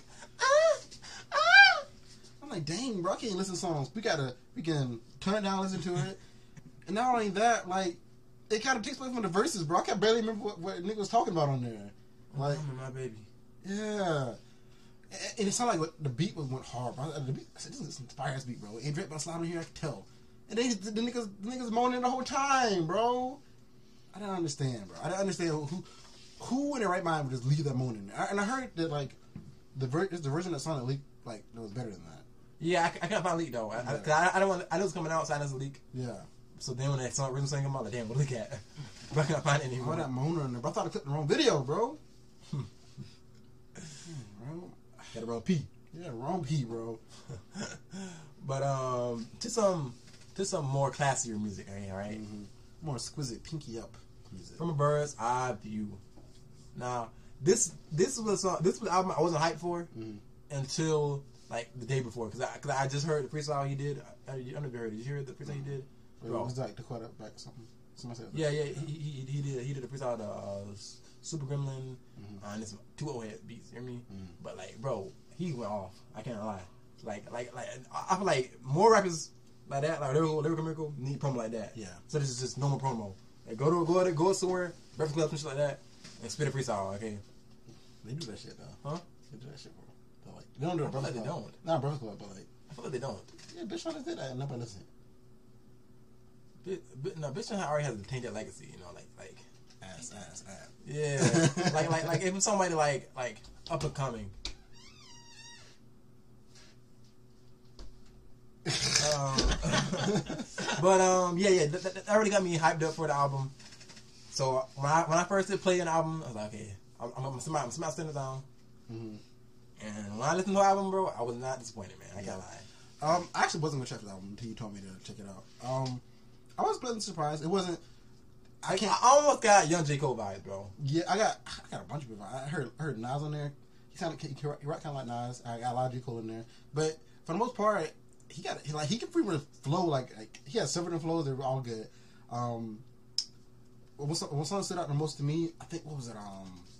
I'm like, dang, bro, I can't listen to songs. We can turn it down, listen to it, and not only that, like. It kind of takes place from the verses, bro. I can barely remember what nigga was talking about on there. Like, my baby. Yeah. And it sounded like the beat went hard, bro. The beat, I said, this is some fire-ass beat, bro. Ain't Drake by sliding here, I can tell. And then the niggas moaning the whole time, bro. I didn't understand, bro. I didn't understand who in their right mind would just leave that moaning. And I heard that, like, the version that sounded leaked, like, that was better than that. Yeah, I can't find leak, though. I don't want. I know it's coming out, so I know it's a leak. Yeah. So then when that song original song came out, like, damn, what look at? But I can't find it anymore. Oh, that moaner in there, bro. I thought I clicked the wrong video, bro. Bro. Got the wrong P. Yeah, wrong P, bro. But to some more classier music, right? Mm-hmm. More exquisite, pinky up music. From a Bird's Eye View. Now, this was an album I wasn't hyped for until like the day before, because I just heard the freestyle he did. I never heard it. Did you hear the freestyle he did? It was like the quarter back something. Somebody said yeah. He did a freestyle the Super Gremlin and it's 2 head beats. You hear me? But like, bro, he went off. I can't lie. Like I feel like more rappers like that, like Lyrical Miracle, need promo like that. Yeah. So this is just normal promo. Like go somewhere, Breakfast Club and shit like that, and spit a freestyle. Okay. They do that shit though. Huh? They do that shit, bro. But like, they don't do it. Like they don't. Not Breakfast Club, but like. I feel like they don't. Yeah, Bitch Hunters did that, and nobody listened. Bitch Hunter already has a tainted legacy, you know, like ass. Yeah, like if somebody like up and coming. Yeah, that already got me hyped up for the album. So when I first did play an album, I was like, okay, I'm somebody standing down. And when I listened to the album, bro, I was not disappointed, man. I can't lie. I actually wasn't gonna check the album until you told me to check it out. I was pleasantly surprised. It wasn't. I almost got young J. Cole vibes, bro. Yeah, I got a bunch of people. I heard Nas on there. He rock kind of like Nas. I got a lot of J. Cole in there, but for the most part, he can freely flow. Like he has several flows. They were all good. What song stood out the most to me? I think what was it?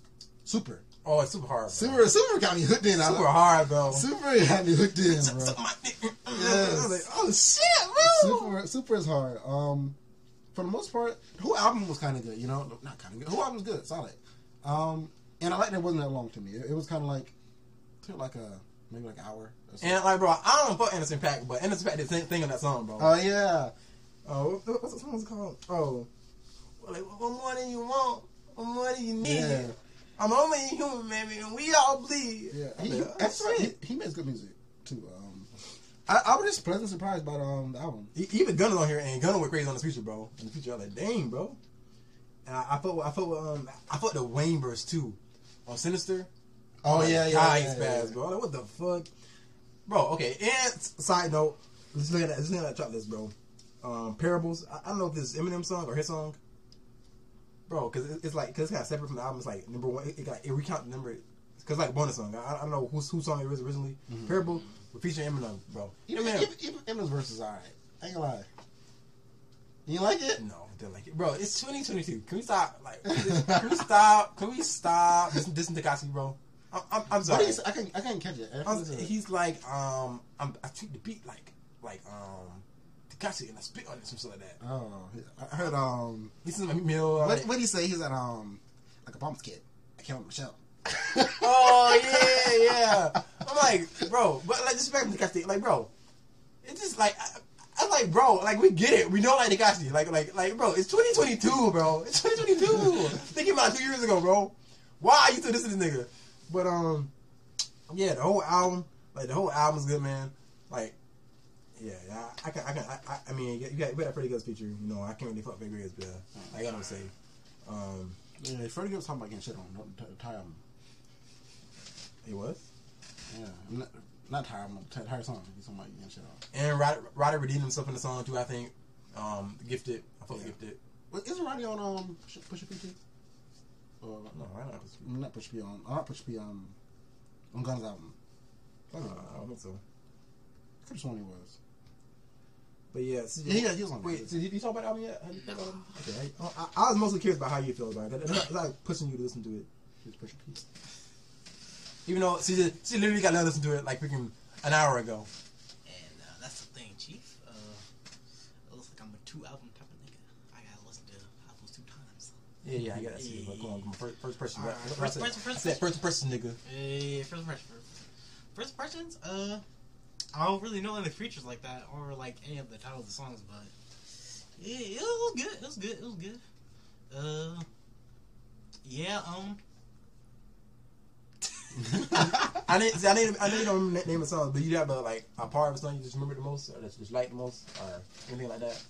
Super. Oh, it's super hard. Super got me hooked in. Super hard, bro. Super got me hooked in, bro. Yes. I was like, oh shit, bro. Super is hard. For the most part, the whole album was kind of good. You know, not kind of good. The whole album was good, solid. And I like that it wasn't that long to me. It was kind of like, took like maybe like an hour. And like, bro, I don't fuck Anderson .Paak, but Anderson .Paak did the same thing on that song, bro. Oh yeah. Oh, what's the song called? Oh, like what more than you want, what more than you need. Yeah. I'm only human, baby, and we all bleed. Yeah, he makes good music too. I was just pleasantly surprised by the album. Even Gunna's on here, and Gunna went crazy on the feature, bro. In the feature, I was like, dang, bro. And I fought the Wayne verse too on Sinister. Oh like, yeah, spaz, bro. Like, what the fuck, bro? Okay, and side note, let's look at that track list, bro. Parables. I don't know if this is Eminem song or his song, bro. Because it's like, because it's kind of separate from the album. It's like number one. It recount the number. Because like a bonus song. I don't know whose song it was originally. Mm-hmm. Parable featuring Eminem, bro. Even Eminem's verse is alright. I ain't gonna lie. You like it? No, I don't like it, bro. It's 2022. Can we stop? Like, can we stop? Can we stop? Listen to Tekashi, bro. I'm sorry. I can't catch it. He's like, I treat the beat like Tekashi, and I spit on it, some shit like that. Oh, I heard. He's in my meal. What do you say? He's at like a Obama's kid. I came up Michelle. Oh yeah. I'm like, bro, but like this back from Tekashi, like, bro, it's just like. I'm like, bro, like, we get it. We know, like, Tekashi. Like, bro, it's 2022, bro. It's 2022. They came out 2 years ago, bro. Why are you still listening to this nigga? But, yeah, the whole album's good, man. Like, yeah, I mean, you got a pretty good feature. You know, I can't really fuck Big Riz, but I gotta say. Yeah, Freddie Gibbs talking about getting shit on the entire album. He was? Yeah, not entire song. He's talking about getting shit on. And Roddy redeemed himself in the song too, I think. Gifted. I thought Gifted. Well, isn't Roddy on Pusha P too? No, I don't. Not Pusha P on. Not Pusha P on Gunna's album. I don't think so. I could have sworn he was. But yeah, he was on. Wait, so did you talk about the album yet? Have you talked about it? Okay, I was mostly curious about how you feel about it. It's like pushing you to listen to it. Just Pusha P. Even though she literally got to listen to it like freaking an hour ago. And that's the thing, Chief. It looks like I'm a 2-album type of nigga. I gotta listen to albums 2 times. Yeah, I gotta see it. Come on, first person. Right. First person, nigga. Yeah, first person. First impressions. I don't really know any features like that or like any of the titles of the songs, but yeah, it was good. It was good. Yeah. I know you don't name a song, but you have a part of a song you just remember the most, or that you just like the most, or anything like that.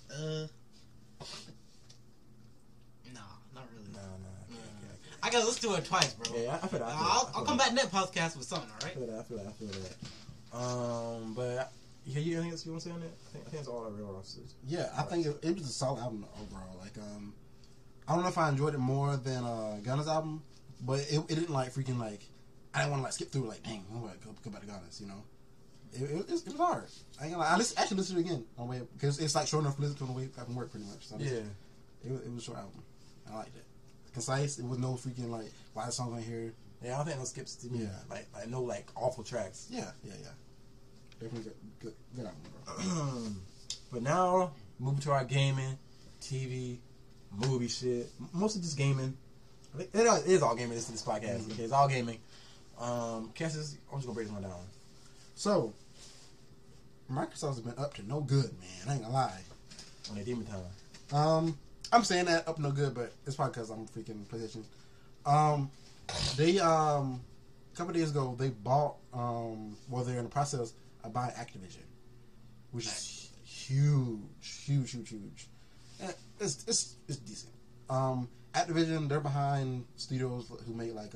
No, not really. No. I gotta listen to it twice, bro. Yeah, I feel that. I'll come back in that podcast with something, alright? I feel that. But yeah, you anything else you want to say on that? I think that's all I real officers. Yeah, I think it was a solid album overall. Like, I don't know if I enjoyed it more than Gunna's album, but it didn't like freaking like. I didn't want to like skip through like, dang, I'm gonna go back to Gunna's, you know. It was hard. I ain't gonna lie. I actually listened to it again on the way because it's like short enough to listen to on the way back from work, pretty much. So yeah, it was a short album. I liked it. Concise. It was no freaking like why the songs on here. Yeah, I don't think no skips to me. Yeah, like no like awful tracks. Yeah. Definitely good album, bro. But now moving to our gaming, TV, movie shit. Mostly just gaming. I think it is all gaming. This podcast. Mm-hmm. Okay, it's all gaming. Cassius, I'm just gonna break this one down. So, Microsoft's been up to no good, man. I ain't gonna lie. On their demon time. I'm saying that up to no good, but it's probably because I'm freaking PlayStation. They a couple days ago they bought they're in the process of buying Activision, which is huge. And it's decent. Activision, they're behind studios who make like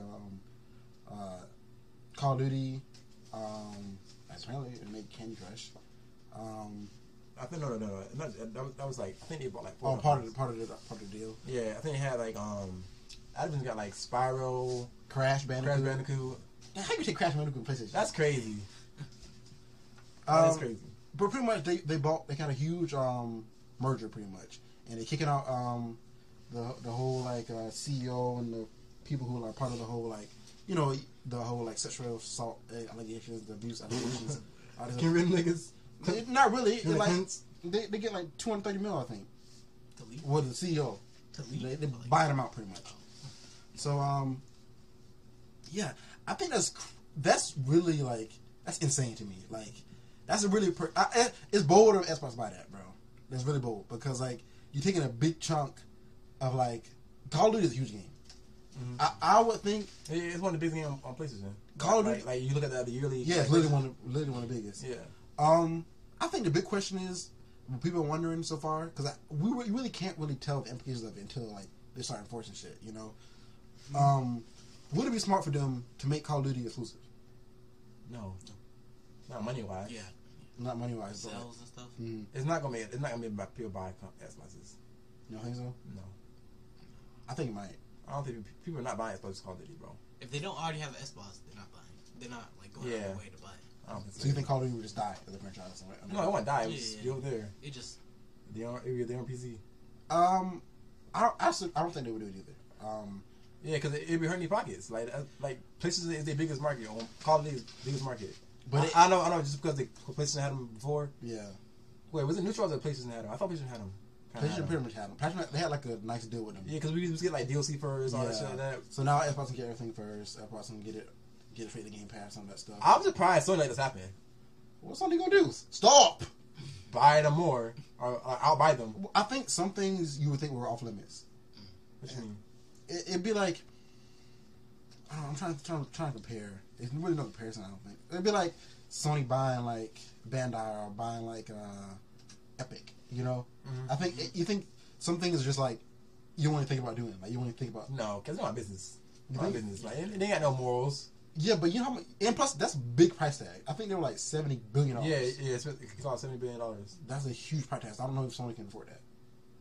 Call of Duty, apparently it made Candy Crush. I think no. That was like I think they bought like part of the deal. Yeah, I think they had like Activision's got like Spyro, Crash Bandicoot. Yeah, how you take Crash Bandicoot and PlayStation? That's crazy. That's crazy. But pretty much they got a huge merger pretty much, and they're kicking out the whole like CEO and the people who are part of the whole like, you know, the whole like sexual assault allegations, the abuse allegations. Can rid niggas? Not really. Like, Like they get like $230 million, I think. To leave. Well, the CEO. To leave. They buy them out pretty much. So yeah, I think that's really like that's insane to me. Like that's a really it's bold of Xbox to buy that, bro. That's really bold because like you're taking a big chunk of like Call of Duty is a huge game. Mm-hmm. I would think it's one of the biggest games on PlayStation. Call of Duty, like you look at the yearly. Yeah, it's literally one of the biggest. Yeah. I think the big question is what people are wondering so far because we really can't really tell the implications of it until like they start enforcing shit. You know. Would it be smart for them to make Call of Duty exclusive? No, not money wise. Yeah, not money wise. Sales and stuff. Mm-hmm. It's not gonna be about people buying Xboxes. You don't think so? No, I think it might. I don't think people are not buying Xbox Call of Duty, bro. If they don't already have an Xbox, they're not buying. They're not like going out of their way to buy it. I don't think so. So you think Call of Duty would just die as a franchise? No, it won't die. It was still there. It just they're on PC. I don't think they would do it either. Yeah, because it'd be hurting your pockets. Like PlayStation is their biggest market. Call of Duty is biggest market. But I know just because PlayStation had them before. Yeah. Wait, was it Neutral or PlayStation had them? I thought PlayStation had them. PlayStation pretty much had them. They had like a nice deal with them. Yeah, because we used to get like DLC first, all that shit like that. So now Xbox can get everything first. Xbox can get it straight to Game Pass, some of that stuff. I'm surprised Sony let this happen. What's Sony gonna do? Stop! Buy them more, or I'll buy them. I think some things you would think were off limits. What you mean? It'd be like, I don't know, I'm trying to compare. There's really no comparison, I don't think. It'd be like Sony buying like Bandai or buying like Epic, you know? Mm-hmm. I think you think some things are just like you want to think about doing. Like you want to think about. No, because it's not business. It's not business. Like they ain't got no morals. Yeah, but you know how much? And plus, that's a big price tag. I think they were like $70 billion. Yeah, it's all $70 billion. That's a huge price tag. I don't know if Sony can afford that.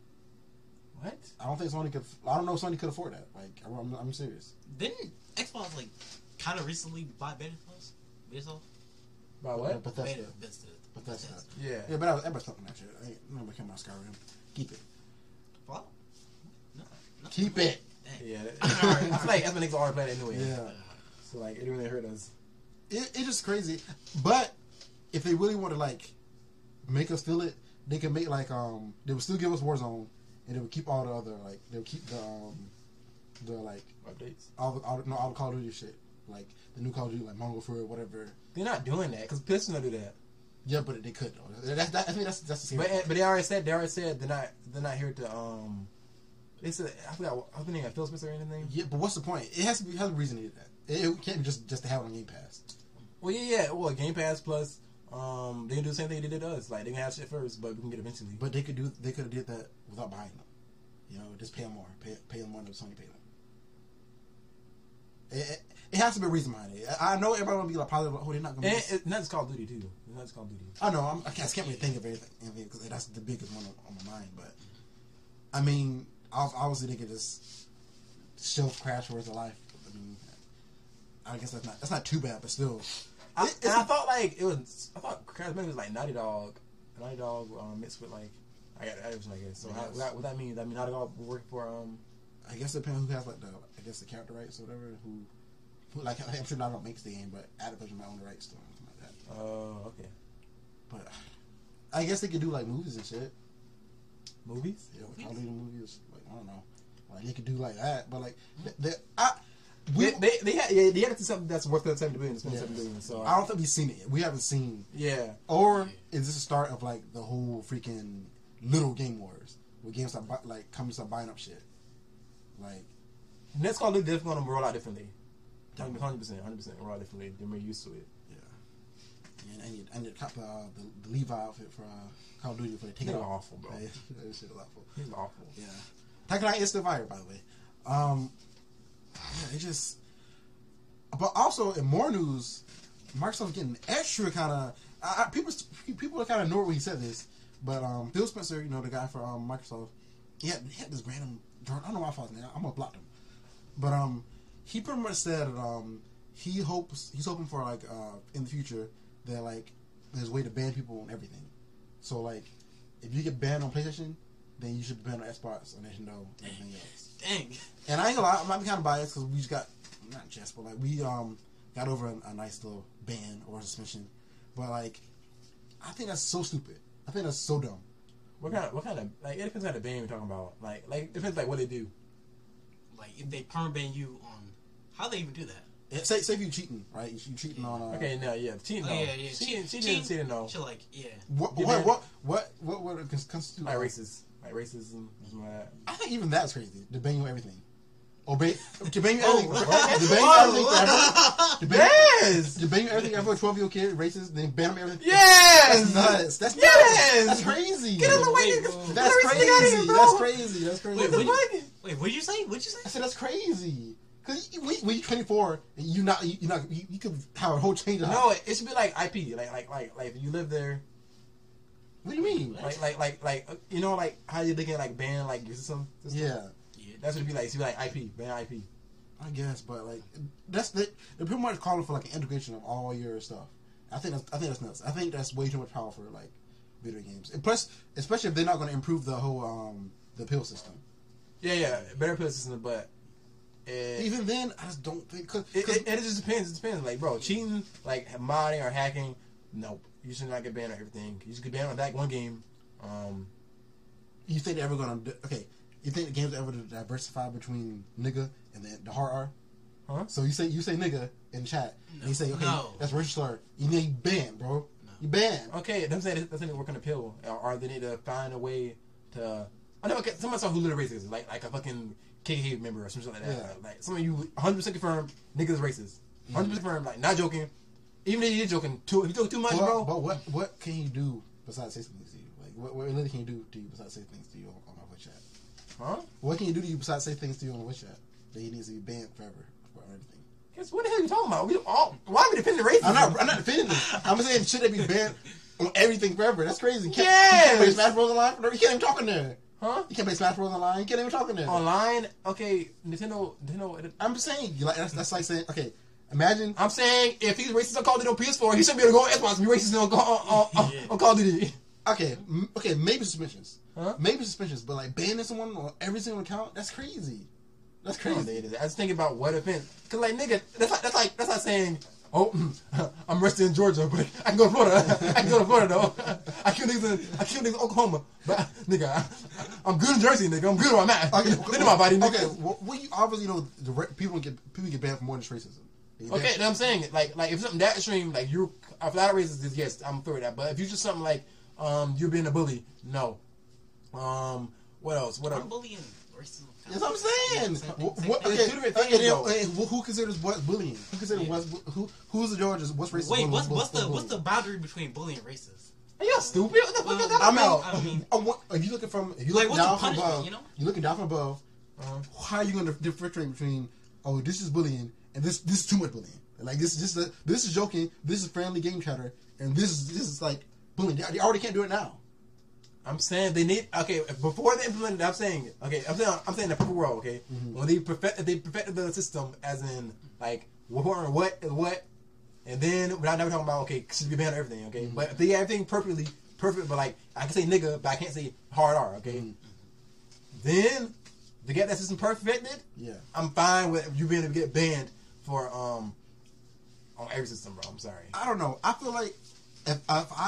What? I don't think Sony could. I don't know if Sony could afford that. Like, I'm serious. Didn't Xbox like kind of recently buy Bethesda? By what? Bethesda. Bethesda. Yeah. Yeah, but everybody's talking that shit. Ain't nobody came out Skyrim. Keep it. Well, no. Keep it. Yeah. I feel like that's when niggas already playing it anyway. Yeah. So like, it didn't really hurt us. It's just crazy. But if they really want to like make us feel it, they can make like they would still give us Warzone, and they would keep all the other like they would keep the like updates, all the Call of Duty shit, like the new Call of Duty, like Modern Warfare, whatever. They're not doing that because PlayStation don't do that. Yeah, but they could though. I think that's the same. But they already said they're not here to They said I forgot what's the name, Phil Spencer or anything. Yeah, but what's the point? It has a reason to do that. It can't be just to have it on Game Pass. Well, yeah. Well, Game Pass plus they can do the same thing they did to us. Like they can have shit first, but we can get it eventually. But they could have did that without buying them. You know, just pay them more. Pay them more than Sony paid them. It has to be a reason behind it. I know everybody want to be like positive. Oh, they're not going to. And not just Call of Duty too. Not just Call of Duty. I know. I can't really think of anything because that's the biggest one on my mind. But I mean, obviously they could just shelf crash worth of life. I mean, I guess that's not too bad, but still. I thought Crash Bandicoot was like Naughty Dog mixed with like I guess. So what that mean? That mean Naughty Dog working for I guess it depends who has like the character rights or whatever. Who like I'm sure Naughty Dog makes the game, but Activision might own the rights to it, something like that. Oh, okay. But I guess they could do like movies and shit. Movies? Yeah, Call of Duty movies. Like I don't know. Like they could do like that, but like they had to do something that's worth that $70 billion. $7 billion. So I don't think we've seen it yet. We haven't seen. Yeah. Or is this a start of like the whole freaking little game wars where games start start buying up shit? Like next Call of Duty definitely gonna roll out differently. 100% roll out differently. They're more used to it. Yeah. And I need to cop the Levi outfit for Call of Duty before they take it off. Awful, bro. That shit is awful. He's awful. Yeah. Takanai is still fire, by the way. Yeah, it just. But also, in more news, Microsoft's getting extra kind of. People kind of know when he said this, but Phil Spencer, you know, the guy for Microsoft, he had this random. I don't know why I thought now. I'm gonna block him, but he pretty much said he's hoping for like in the future that like there's a way to ban people on everything. So like, if you get banned on PlayStation, then you should ban on Xbox and Nintendo and everything else. Dang. And I ain't gonna lie, I might be kind of biased because we just got not just, but like we got over a nice little ban or suspension, but like I think that's so stupid. I think that's so dumb. What kind of like it depends on the ban we're talking about. Like it depends like what they do. Like if they permaban you on how they even do that? Yeah, say if you cheating, right? You cheating on. Okay, no, yeah, cheating. Oh, No. yeah. Cheating. No. Shit, like yeah. What would constitute Like racism, something like that. I think even that's crazy. To ban you on everything. To ban you Oh, everything. what? To ban you everything forever. Yes. To ban you everything ever. 12-year-old kid racist. Then ban him everything. Yes. That's nuts. That's nuts. Yes. That's crazy. Get out of the way, Wait, nigga. whoa. That's Get everything out of crazy. here, bro. That's crazy. That's crazy. Wait, What the what? fuck? Wait, what'd you say? What'd you say? I said that's crazy. Cause when you're 24 and you could have a whole change of No, it should be like IP. Like if you live there. What do you mean? Like you know like how you looking like ban like your system. Yeah, That's what it'd be like. It should be like IP, ban IP. I guess, but like they're pretty much calling for like an integration of all your stuff. I think that's nuts. I think that's way too much power for like video games. And plus, especially if they're not going to improve the whole the appeal system. Yeah, better appeal system, but Even then, I just don't think it just depends. It depends. Like, bro, cheating, like modding or hacking, nope. You should not get banned on everything. You should get banned on that one game. You think they're ever going to? Okay, you think the game's ever to diversify between nigga and the hard R? Huh? So you say nigga in chat, and you say okay, No. that's racial slur. You need banned, bro. You banned. Okay, them saying that's not working appeal, or they need to find a way to. I know. Okay, someone saw who literally racist, like a fucking KKK member or something like that. Yeah. Like some of you 100% confirmed niggas racist. 100% confirmed, like not joking. Even if you're joking, if you joke too much, bro. But what can you do besides say things to you? Like what really can you do to you besides say things to you on my voice chat? Huh? What can you do to you besides say things to you on the voice chat that he needs to be banned forever for everything? Guess what the hell are you talking about? Why are we defending racism? I'm not defending it. I'm saying should they be banned on everything forever? That's crazy. You can't Yes! play Smash Bros. Online. You can't even talk in there. Huh? You can't play Smash Bros. Online. You can't even talk in there. Online? Okay, Nintendo. I'm just saying, like that's like saying, okay, imagine. I'm saying if he's racist on Call of Duty on PS4, he shouldn't be able to go on Xbox and be racist on Call of Duty. Okay, maybe suspensions. Huh? Maybe suspensions, but like banning someone on every single account, that's crazy. That's Come on, crazy. nigga. I was thinking about what offense. Cause like nigga, that's like saying, oh, I'm arrested in Georgia, but I can go to Florida. I can go to Florida though. I kill niggas in Oklahoma, but nigga, I'm good in Jersey, nigga. I'm good where I'm at. Okay, Look at my body, nigga. Okay, well, you obviously know people get banned for more than racism. They get Okay, banned- then I'm saying like if something that extreme, like you're a flat racist, is yes, I'm for that. But if you just something like you're being a bully, no. What else? What else? I'm bullying racism. That's what I'm saying. Same thing, What, same what, thing. okay, Two different okay, things, then, though. who considers what bullying? Who considers who's the judge? What's racist? Wait, what's bullying? the boundary between bullying and racist? Are you stupid? What the fuck is that I about? mean, if you looking from if you Like, looking what's the down from punishment, above, you know? you're looking down from above. Uh-huh. How are you going to differentiate between this is bullying and this is too much bullying? Like this is joking, this is friendly game chatter, and this is like bullying. They already can't do it now. I'm saying they need before they implement it. I'm saying the perfect world. Okay, when they perfected the system, as in like what, and then we're not talking about should be banned on everything. Okay, but if they get everything perfect, but like I can say nigga, but I can't say hard R. Okay, then to get that system perfected, Yeah. I'm fine with you being able to get banned for on every system, bro. I'm sorry. I don't know. I feel like if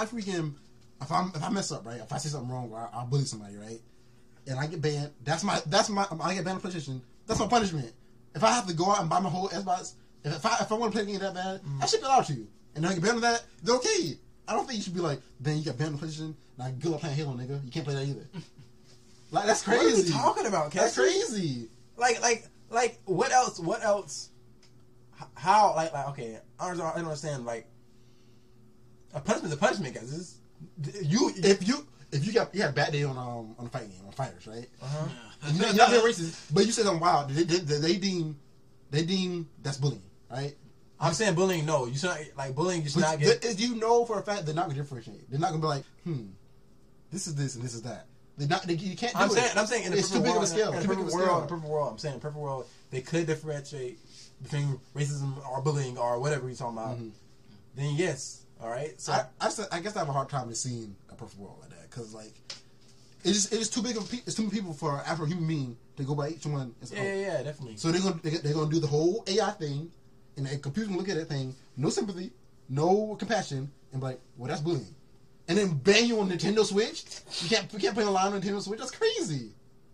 I mess up, right? If I say something wrong, or I'll bully somebody, right? And I get banned. I get banned on PlayStation. That's my punishment. If I have to go out and buy my whole Xbox, if I want to play the game that bad, I should be allowed to. And then I get banned on that. Then okay. I don't think you should be like, then you got banned on PlayStation. Now good luck playing Halo, nigga. You can't play that either. Like that's crazy. What are you talking about, That's Cassie? crazy. Like what else? How okay? I don't understand. Like a punishment is a punishment, guys. If you had a bad day on the fight game on fighters, right? Uh-huh. You're not being racist, but you said something wild. They deem that's bullying, right? I'm saying bullying. No, you should not, like bullying. You should not get. You know for a fact they're not gonna differentiate. They're not gonna be like, this is this and this is that. You can't do it. I'm saying in the it's perfect too big world, of a scale. in the Too big of perfect a world, scale. in the perfect world. I'm saying in the perfect world, they could differentiate between racism or bullying or whatever you're talking about. Then yes, all right. So I guess I have a hard time seeing a perfect world like that because like It's just too big of it's too many people for an Afro human being to go by each one. Yeah, definitely. So they're gonna do the whole AI thing, and a computer can look at that thing, no sympathy, no compassion, and be like, well, that's bullying, and then ban you on Nintendo Switch. You can't play online on Nintendo Switch. That's crazy.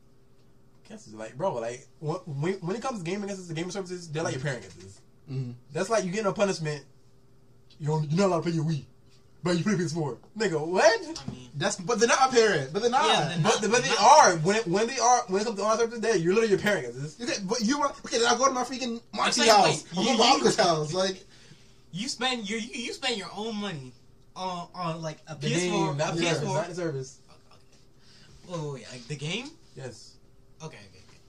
Like, bro, like when it comes to gaming against the gaming services, they're like your parent gets this. Mm-hmm. That's like you getting a punishment. You're not allowed to play your Wii, but you play PS4. Nigga, what? I mean, But they're not a parent. But they're not. Yeah, But they are when it comes to online services. You're literally your parent gets this. Okay, but you want then I'll go to my freaking Monty like, house. wait, I'll go to my uncle's house. Like you spend your own money on like a The PS4, game, not a the PS4. service, not the service. Wait, like the game? Yes. Okay.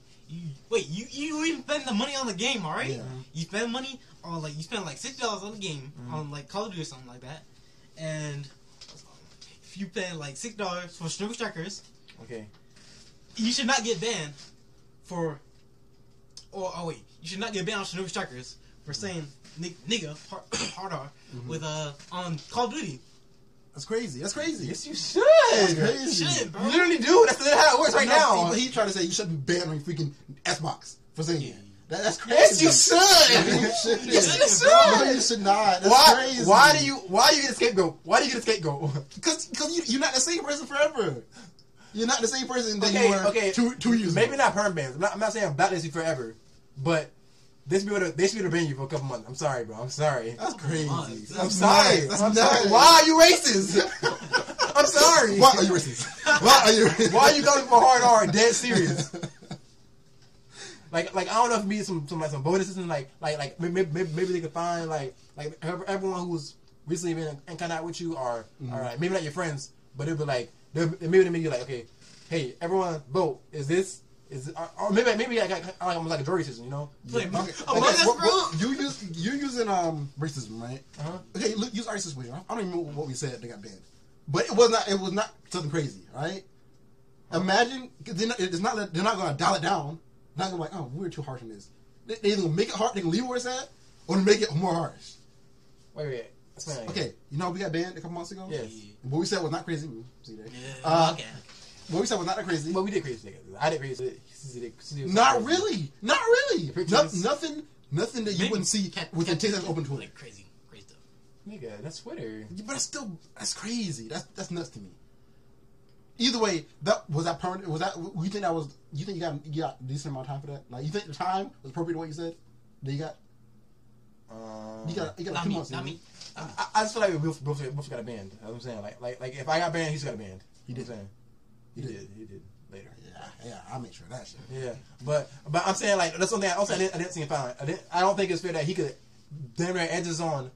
You even spend the money on the game, all right? Yeah. You spend money on like $60 on the game on like Call of Duty or something like that, and if you pay like $6 for Snow Strikers, Okay. you should not get banned for. You should not get banned on Snow Strikers for saying nigga hard R with on Call of Duty. that's crazy. That's crazy. Yes, you should. That's crazy. You should, bro. You literally do. That's literally how it works right now. He tried to say you should be banned on your freaking Xbox for saying Yeah. that. That's Yes, crazy. you should. You should. Yes, you No, should. you should not. That's Why? crazy. Why do you get a scapegoat? Why do you get a scapegoat? Because you're not the same person forever. You're not the same person that you were 2 years ago. Maybe not perm bans. I'm not saying I'm about this forever, but they should be able to ban you for a couple months. I'm sorry, bro. I'm sorry. That's crazy. months. I'm That's sorry. nuts. That's I'm nuts. sorry. Why are you racist? I'm sorry. Why are you racist? Why are you racist? Why are you going for hard R? Dead serious. Like I don't know if me some bonuses and like maybe they could find like everyone who's recently been in contact with you or like, maybe not your friends, but it'll be like maybe they make you like, okay, hey, everyone vote. Is this or maybe like almost like a jury system, you know? Like, Okay, Among Us, bro. you're using racism, right? Uh-huh. Okay, look, use racism. I don't even know what we said. They got banned, but it was not something crazy, right? Imagine they're not going to dial it down. Not going to like, oh, we're too harsh on this. They either gonna make it hard, they can leave it where it's at, or make it more harsh. Wait. Explain. Okay, you know how we got banned a couple months ago? Yes. And what we said was not crazy. See that? Yeah, okay. What we said was not that crazy. Well, we did crazy things. I did crazy. Not really. Not really. Pictures. Nothing that you Maybe wouldn't see within 10 seconds open Twitter. Like crazy stuff. Nigga, that's Twitter. But that's crazy. That's nuts to me. Either way, was that permanent? Was that you think that was? You think you got a decent amount of time for that? Like you think the time was appropriate to what you said? That you got you got Not 2 me. months. Not me. I just feel like we both got a band. That's what I'm saying. Like if I got banned, he's got a band. He did. He did later. Yeah, I'll make sure of that shit. Yeah, but I'm saying like that's something. Also, I didn't see him fine. I don't think it's fair that he could damn near edges on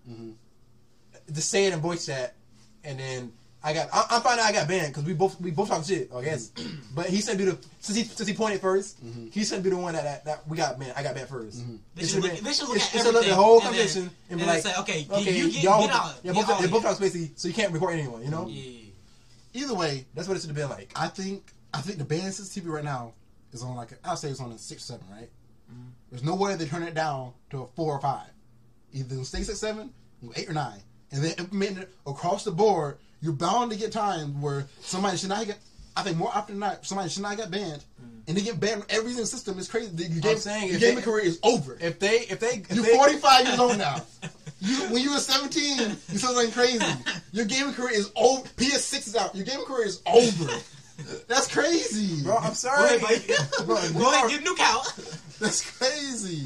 to say it in voice chat, and then I'm finding out I got banned because we both talk shit. I guess, but he should be since he pointed first. He should be the one that we got banned. I got banned first. They should look at It should everything. look at the whole and conversation and be like, say, okay, okay, get y'all, out. yeah, Get out. both talk spacey, so you can't record anyone. You know, Yeah. Either way, that's what it should have been like. I think the ban sensitivity right now is on I'll say it's on a 6 or 7, right? There's no way they turn it down to a 4 or 5. Either stay 6, 7, 8 or 9, and then implement it across the board. You're bound to get times where somebody should not get. I think more often than not, somebody should not get banned, and they get banned. Every single system is crazy. Your gaming career is over. If they You're 45 years old now. When you were 17, you said something crazy. Your gaming career is over. PS6 is out. Your gaming career is over. That's crazy, bro. I'm sorry. Go ahead, get a new count. That's crazy.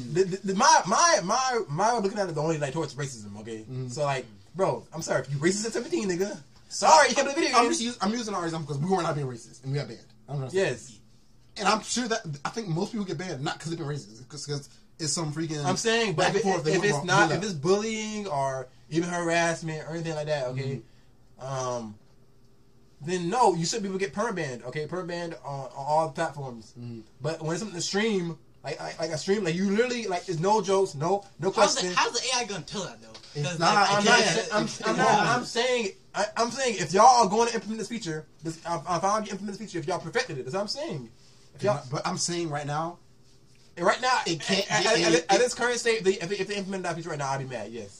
My looking at it the only like towards racism. Okay, so like, bro, I'm sorry if you racist at 17, nigga. Sorry, you can't play video games. I'm using our example because we were not being racist and we got banned. Yes, and I'm sure that I think most people get banned not because they've been racist, because it's some freaking. I'm saying, but if it's not, if it's bullying or even harassment or anything like that, okay, then no, you should be able to get perm banned. Okay, perm banned on all platforms. But when it's something to stream, like a stream, like you literally like, it's no jokes, no questions. How's the AI gonna tell that though? It's not. I'm saying if y'all are going to implement this feature, I'm fine to implement this feature if y'all perfected it. That's what I'm saying. But I'm saying right now, it can't. At its current state, if they implement that feature right now, I'd be mad. Yes.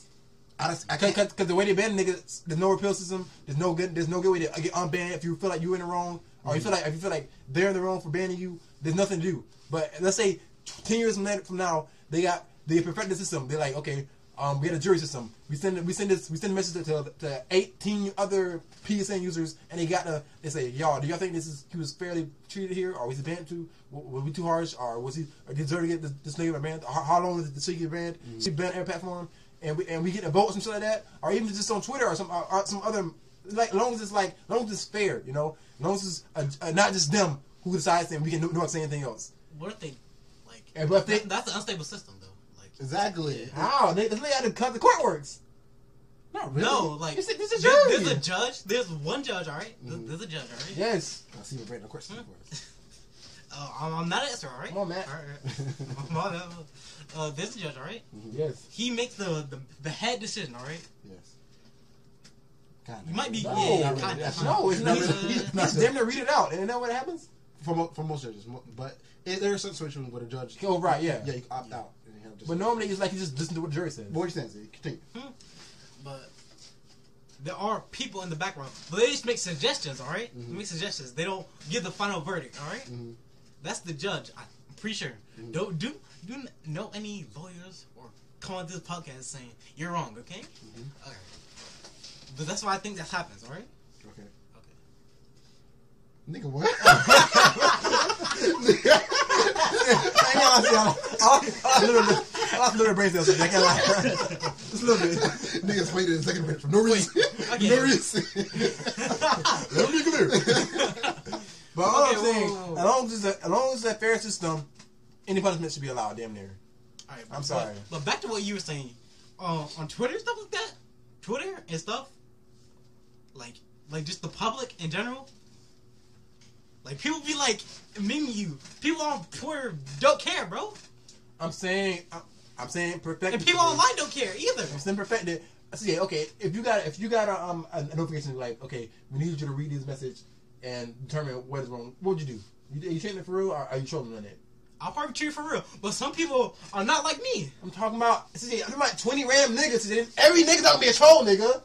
Because the way they ban niggas, there's no repeal system. There's no good way to get unbanned if you feel like you're in the wrong or you feel like if you feel like they're in the wrong for banning you, there's nothing to do. But let's say 10 years from now, they perfect the system. They're like, okay, we had a jury system. We send a message to 18 other PSN users, and they say, y'all, do y'all think he was fairly treated here, or was he banned too? Was we too harsh, or was he deserve to get this nigga banned? How long did he get banned? She banned every platform, and we get a vote or some shit like that, or even just on Twitter or some other. Like, as long as it's fair, you know, as long as it's not just them who decides, and we can not say anything else. What if they like? That's an unstable system, though. Like Exactly. How they had to cut the court works. Not really. No, like It's a jury. There's a judge. There's one judge. All right. There's a judge. All right. Yes. I see what Brandon question for us. I'm not an answer. All right. Come on, Matt. All right. There's a judge. All right. Yes. He makes the head decision. All right. Yes. Kind You might be No. kind of. No, it's not. He's He's damn near read it out, and then what happens? for most judges, but there are certain situations where the judge. Oh, right, yeah. Yeah, you can opt out. And you have just, But normally it's like you just listen to what the jury says. what you saying? Continue. But there are people in the background, but they just make suggestions. All right. They make suggestions. They don't give the final verdict. All right. That's the judge. I'm pretty sure. Do you know any lawyers or come on this podcast saying you're wrong? Okay. Okay. But that's why I think that happens. All right. Okay. Okay. Nigga, what? I literally brain cells. I can't lie. Just a little bit. Niggas waited a second minute for no reason. Okay. No reason. Let me clear. But all I'm Okay, saying, whoa. as long as it's a fair system, any punishment should be allowed. Damn near. All right. I'm sorry. But back to what you were saying on Twitter and stuff like that. Twitter and stuff. Like just the public in general. Like people be like memeing you. People on Twitter don't care, bro. I'm saying perfect. And people online don't care either. I'm saying perfected. See, okay, if you got a notification like, okay, we need you to read this message and determine what is wrong, what would you do? Are you treating it for real, or are you trolling on it? I'll probably treat it for real. But some people are not like me. I'm talking about 20 random niggas. And every nigga's gonna be a troll, nigga.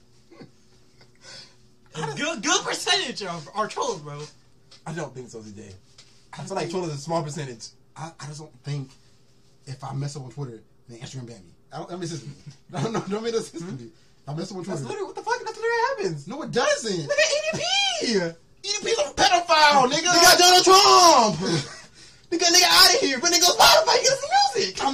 A good percentage are trolls, bro. I don't think so, CJ. I feel like trolling is a small percentage. I just don't think if I mess up on Twitter, then Instagram ban me. Don't make sense to me. Don't make that sense to me. If I mess up on That's Twitter. literally what the fuck. That's literally happens. No, it doesn't. Look at EDP. EDP's a pedophile, nigga. They got Donald Trump. They got nigga out of here, but nigga Spotify get some music.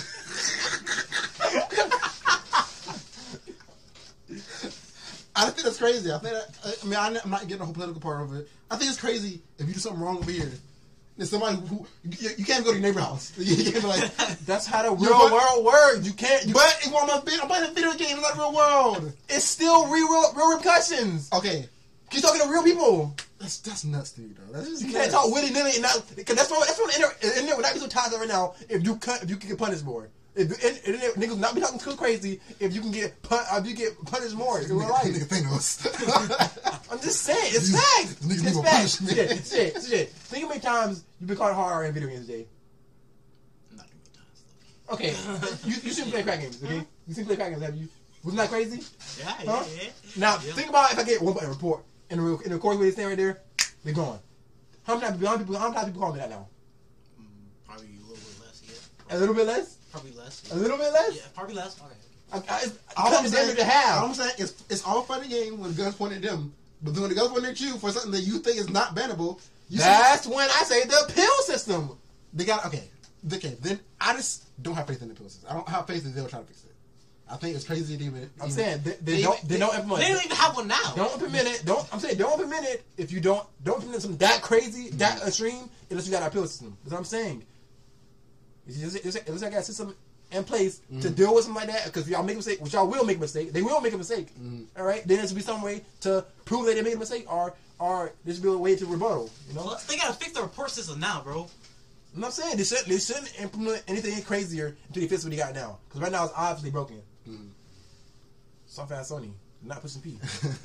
I think that's crazy. I think I'm not getting the whole political part of it. I think it's crazy if you do something wrong over here. There's somebody who you can't go to your neighbor's house. You can't be like, that's how the real world works. You can't. But I'm playing a video game. It's not the real world. It's still real repercussions. Okay, You're talking to real people. that's nuts to me, though. That's just You nuts. can't talk willy nilly and not because that's what the internet would not be so toxic right now if you can get punished more. If the internet niggas not be talking too crazy if you can get punished more in real life. Nigga Thanos. I'm just saying, it's facts. Niggas It's need facts. more punishment. Shit. Think how many times you've been caught hard in video games today. Not a good time. Okay, you seen me play crack games, okay? You seen me play crack games, have you? Wasn't that crazy? Yeah, Huh? yeah. Now, Yeah. think about if I get one button report in the course where they stand right there, they're gone. How many people call me that now? Probably a little bit less, yeah. A little bit less? Probably less. A little bit less? Yeah, probably less. Okay. All I'm It's saying, damage to have. all I'm saying is it's all fun and game when the guns pointed at them, but when the guns pointed at you for something that you think is not bannable, That's when I say the appeal system. they got okay. Then I just don't have faith in the appeal system. I don't have faith that they'll try to fix it. I think it's crazy to even. I'm saying they don't implement They it. don't even have one now. Don't implement it. Don't implement it if you don't implement something that crazy, that extreme, unless you got an appeal system. That's what I'm saying. It looks like I got a system in place to deal with something like that, because y'all make a mistake, which y'all will make a mistake. They will make a mistake. All right? Then there should be some way to prove that they made a mistake, or there should be a way to rebuttal. You know? Plus, they gotta fix the report system now, bro. I'm not saying they shouldn't implement anything crazier until they fix what they got now, because right now it's obviously broken. Soft ass Sony, not pushing P.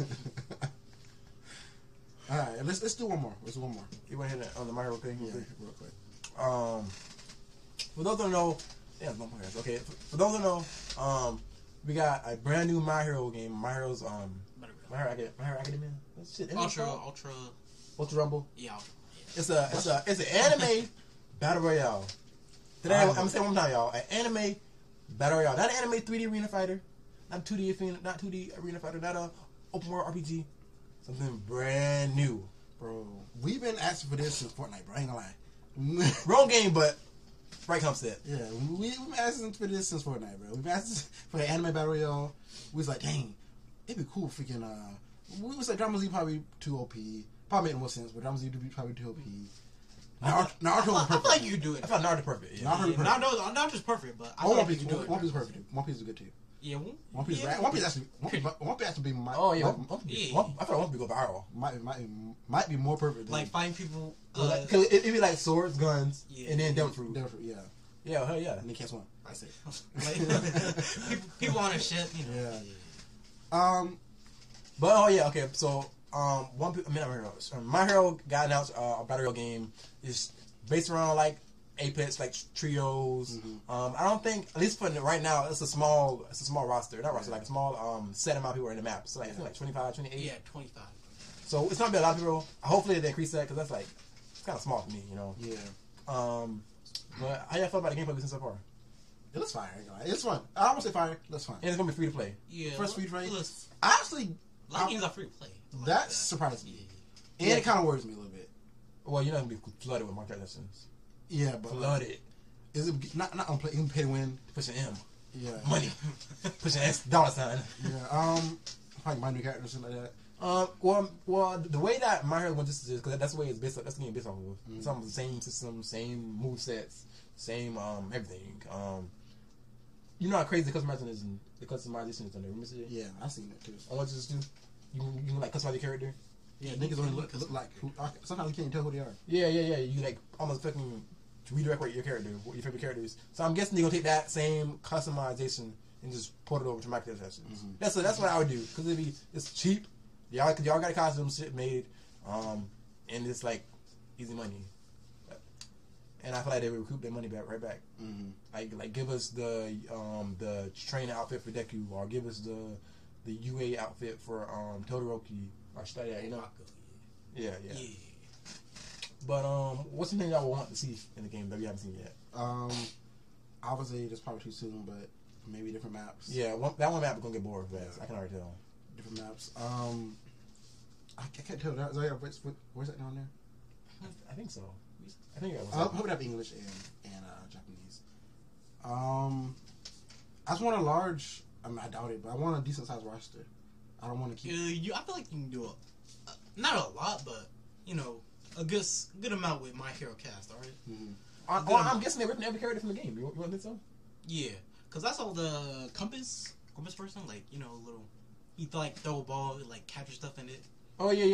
All right, let's do one more. Let's do one more. You want to hit on the My Hero thing? Yeah, real quick. For those who don't know, no more guys. Okay, for those who don't know, we got a brand new My Hero game. My Hero Academia. Shit, isn't it called? Ultra. Ultra Rumble. Yeah. It's an anime battle royale. Today, I'm gonna say it one more time, y'all. An anime battle royale, not an anime 3D arena fighter, not 2D arena fighter, not a open world RPG. Something brand new, Bro, we've been asking for this since Fortnite, bro. I ain't gonna lie. wrong game, but right concept. Yeah, we've been asking for this since Fortnite, bro. We've been asking for the anime battle royale. We was like, dang, it'd be cool freaking, we was like, Dragon Ball Z probably too OP. Probably made more sense, but Dragon Ball Z would be probably too OP. Naruto was I perfect. feel like you could do it. I thought Naruto perfect. Yeah. Naruto perfect. Not just perfect, but I Oh, feel One like you Piece, could do it. One Piece is perfect. One Piece is good too. Yeah, One Piece, yeah. One Piece actually be my. Oh yeah, Yeah. I thought One Piece go viral. might be more perfect. Than Like fighting people. Because it'd be like swords, guns, Yeah. and then Devil Fruit. Devil Fruit, yeah, Yeah, hell yeah. and they can't swim. That's it. like, people on a ship, you know. Yeah. But oh yeah, okay. So My Hero got announced a battle royale game. It's based around like Apex, like trios. I don't think, at least for right now, it's a small roster. Not roster, like a small set amount of people in the map. So like I think like 25, 28. Yeah, 25. So it's not gonna be a lot of people. Hopefully they increase that because that's like it's kind of small to me, you know. Yeah. But how y'all feel about the gameplay we've seen so far? It looks fire. Ain't gonna lie. It's fun. I don't want to say fire. It looks fun. And it's gonna be free to play. Yeah. First free to play. Look, Actually, a lot of games are free to play. Like that surprised me. And Yeah. it kind of worries me a little bit. Well, you're not gonna be flooded with microtransactions. Yeah, but Flooded. is it not unplay? You can pay to win. Pushing M. Yeah. Money. Pushing S dollar sign. Yeah. Probably my new characters and like that. Well, the way that My Hero went is because that's the way it's based. That's the game based off of. Some of the same system, same move sets, same everything. You know how crazy the customization is. The customization is on there. Remember it? Yeah, I seen that too. I want you to do. You can like customize your character. Yeah, niggas only look like who. Sometimes you can't tell who they are. Yeah. You like almost fucking redirect your character, what your favorite character is. So I'm guessing they're gonna take that same customization and just port it over to microtransactions. That's what I would do because it's cheap. Y'all got a costume shit made, and it's like easy money. And I feel like they would recoup their money right back. Like give us the trainer outfit for Deku, or give us the UA outfit for Todoroki, or stuff like that, you know. Yeah. But what's the thing y'all want to see in the game that we haven't seen yet? Obviously, that's probably too soon, but maybe different maps. Yeah, that one map is gonna get bored fast. I can already tell. Different maps. I can't tell. Where's that down there? I think so. I think it was. I hope it have English and Japanese. I just want a large. I mean, I doubt it, but I want a decent sized roster. I don't want to keep. I feel like you can do not a lot, but you know, a good amount with My Hero cast. All right. I'm guessing they ripping every character from the game. You want to think so? Yeah, because that's all the compass person. Like little. He like throw a ball, like capture stuff in it. Oh yeah.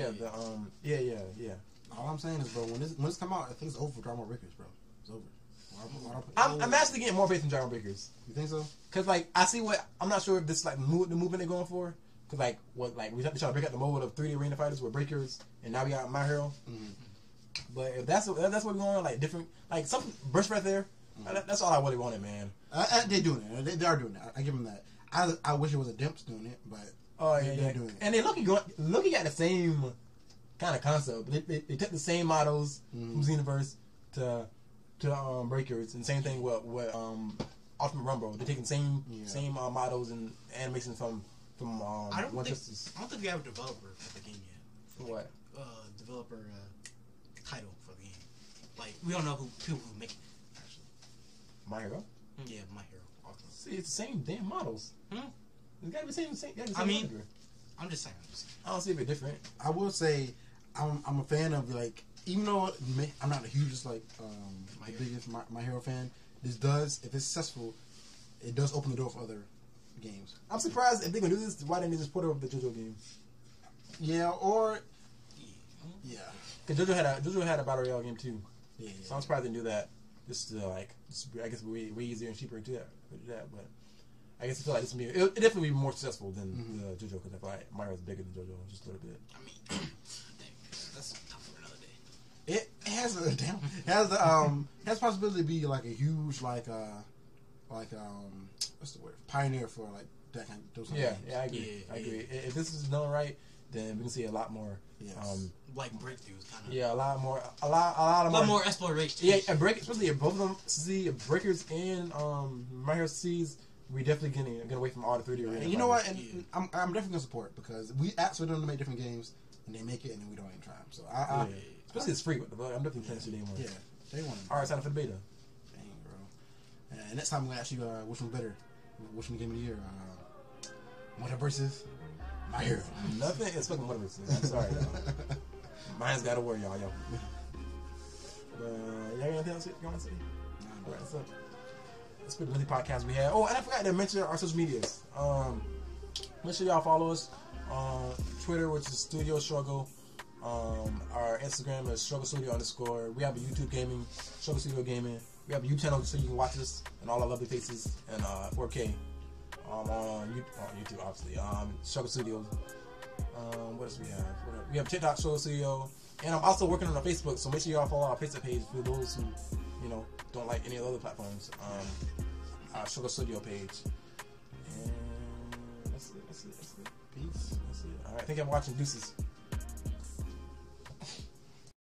Yeah. All I'm saying is, bro, when this come out, I think it's over for Drama Breakers, bro. It's over. I'm actually getting more faith in Gyro Breakers. You think so? Cause like I see what I'm not sure if this is like the movement they're going for. Cause like we trying to break out the mold of 3D arena fighters with breakers, and now we got My Hero. But if that's what we're going on, like different, like some burst right there. That's all I really wanted, man. They're doing it. They are doing it. I give them that. I wish it was a Dimps doing it, but they're doing it. And they looking at the same kind of concept. They took the same models from Xenoverse to Breakers, and same thing with Ultimate Rumble. They're taking same models and animations from I don't One think Justice. I don't think we have a developer for the game yet. For what? Developer title for the game. Like we don't know who people who make it. Actually, My Hero. Yeah, My Hero. Ultimate. See, it's the same damn models. It's gotta be the same. I mean, I'm just saying. I don't see if it's different. I will say, I'm a fan of, like, even though I'm not the hugest biggest My Hero fan. This does, if it's successful, it does open the door for other games. I'm surprised if they're gonna do this. Why didn't they just put it over the JoJo game? Yeah, or yeah, Because JoJo had a battle royale game too. yeah. So I'm surprised they didn't do that. Just to I guess way easier and cheaper to do that. But I guess I feel like this would be it definitely be more successful than the JoJo, because I feel like My Hero is bigger than JoJo just a little bit. I mean, that's tough for another day. It has has possibility to be like a huge what's the word, pioneer for like that kind of those kind of games. Yeah, I agree. I agree. If this is done right, then we can see a lot more. Yes. Like breakthroughs, kind of. Yeah, a lot more exploration. Yeah, and especially if both of them see Breakers and My Hero C's, we definitely gonna wait from all the 3D. And you know what? And I'm definitely gonna support because we ask for them to make different games and they make it and then we don't even try them. So especially it's free with the bug. I'm definitely playing day one. Yeah, day one. All right, sign up for the beta. Dang, bro. And next time we're gonna actually which one's better, which one game of the year? Mother versus My Hero. Nothing is fucking Mother versus. I'm sorry, y'all. Mine's got to worry, y'all. Y'all got anything else you want to say? All right, so let's put the monthly podcast we had. Oh, and I forgot to mention our social medias. Make sure y'all follow us on Twitter, which is Studio Struggle. Our Instagram is Struggle Studio _. We have a YouTube gaming, Struggle Studio Gaming. We have a YouTube channel so you can watch us and all our lovely faces and 4K. On YouTube, obviously. Struggle Studios. What else we have? We have TikTok, Struggle Studio, and I'm also working on our Facebook. So make sure y'all follow our Facebook page for those who, don't like any of the other platforms. Our Struggle Studio page. And that's it. Peace. That's it. All right. Thank you for watching. Deuces.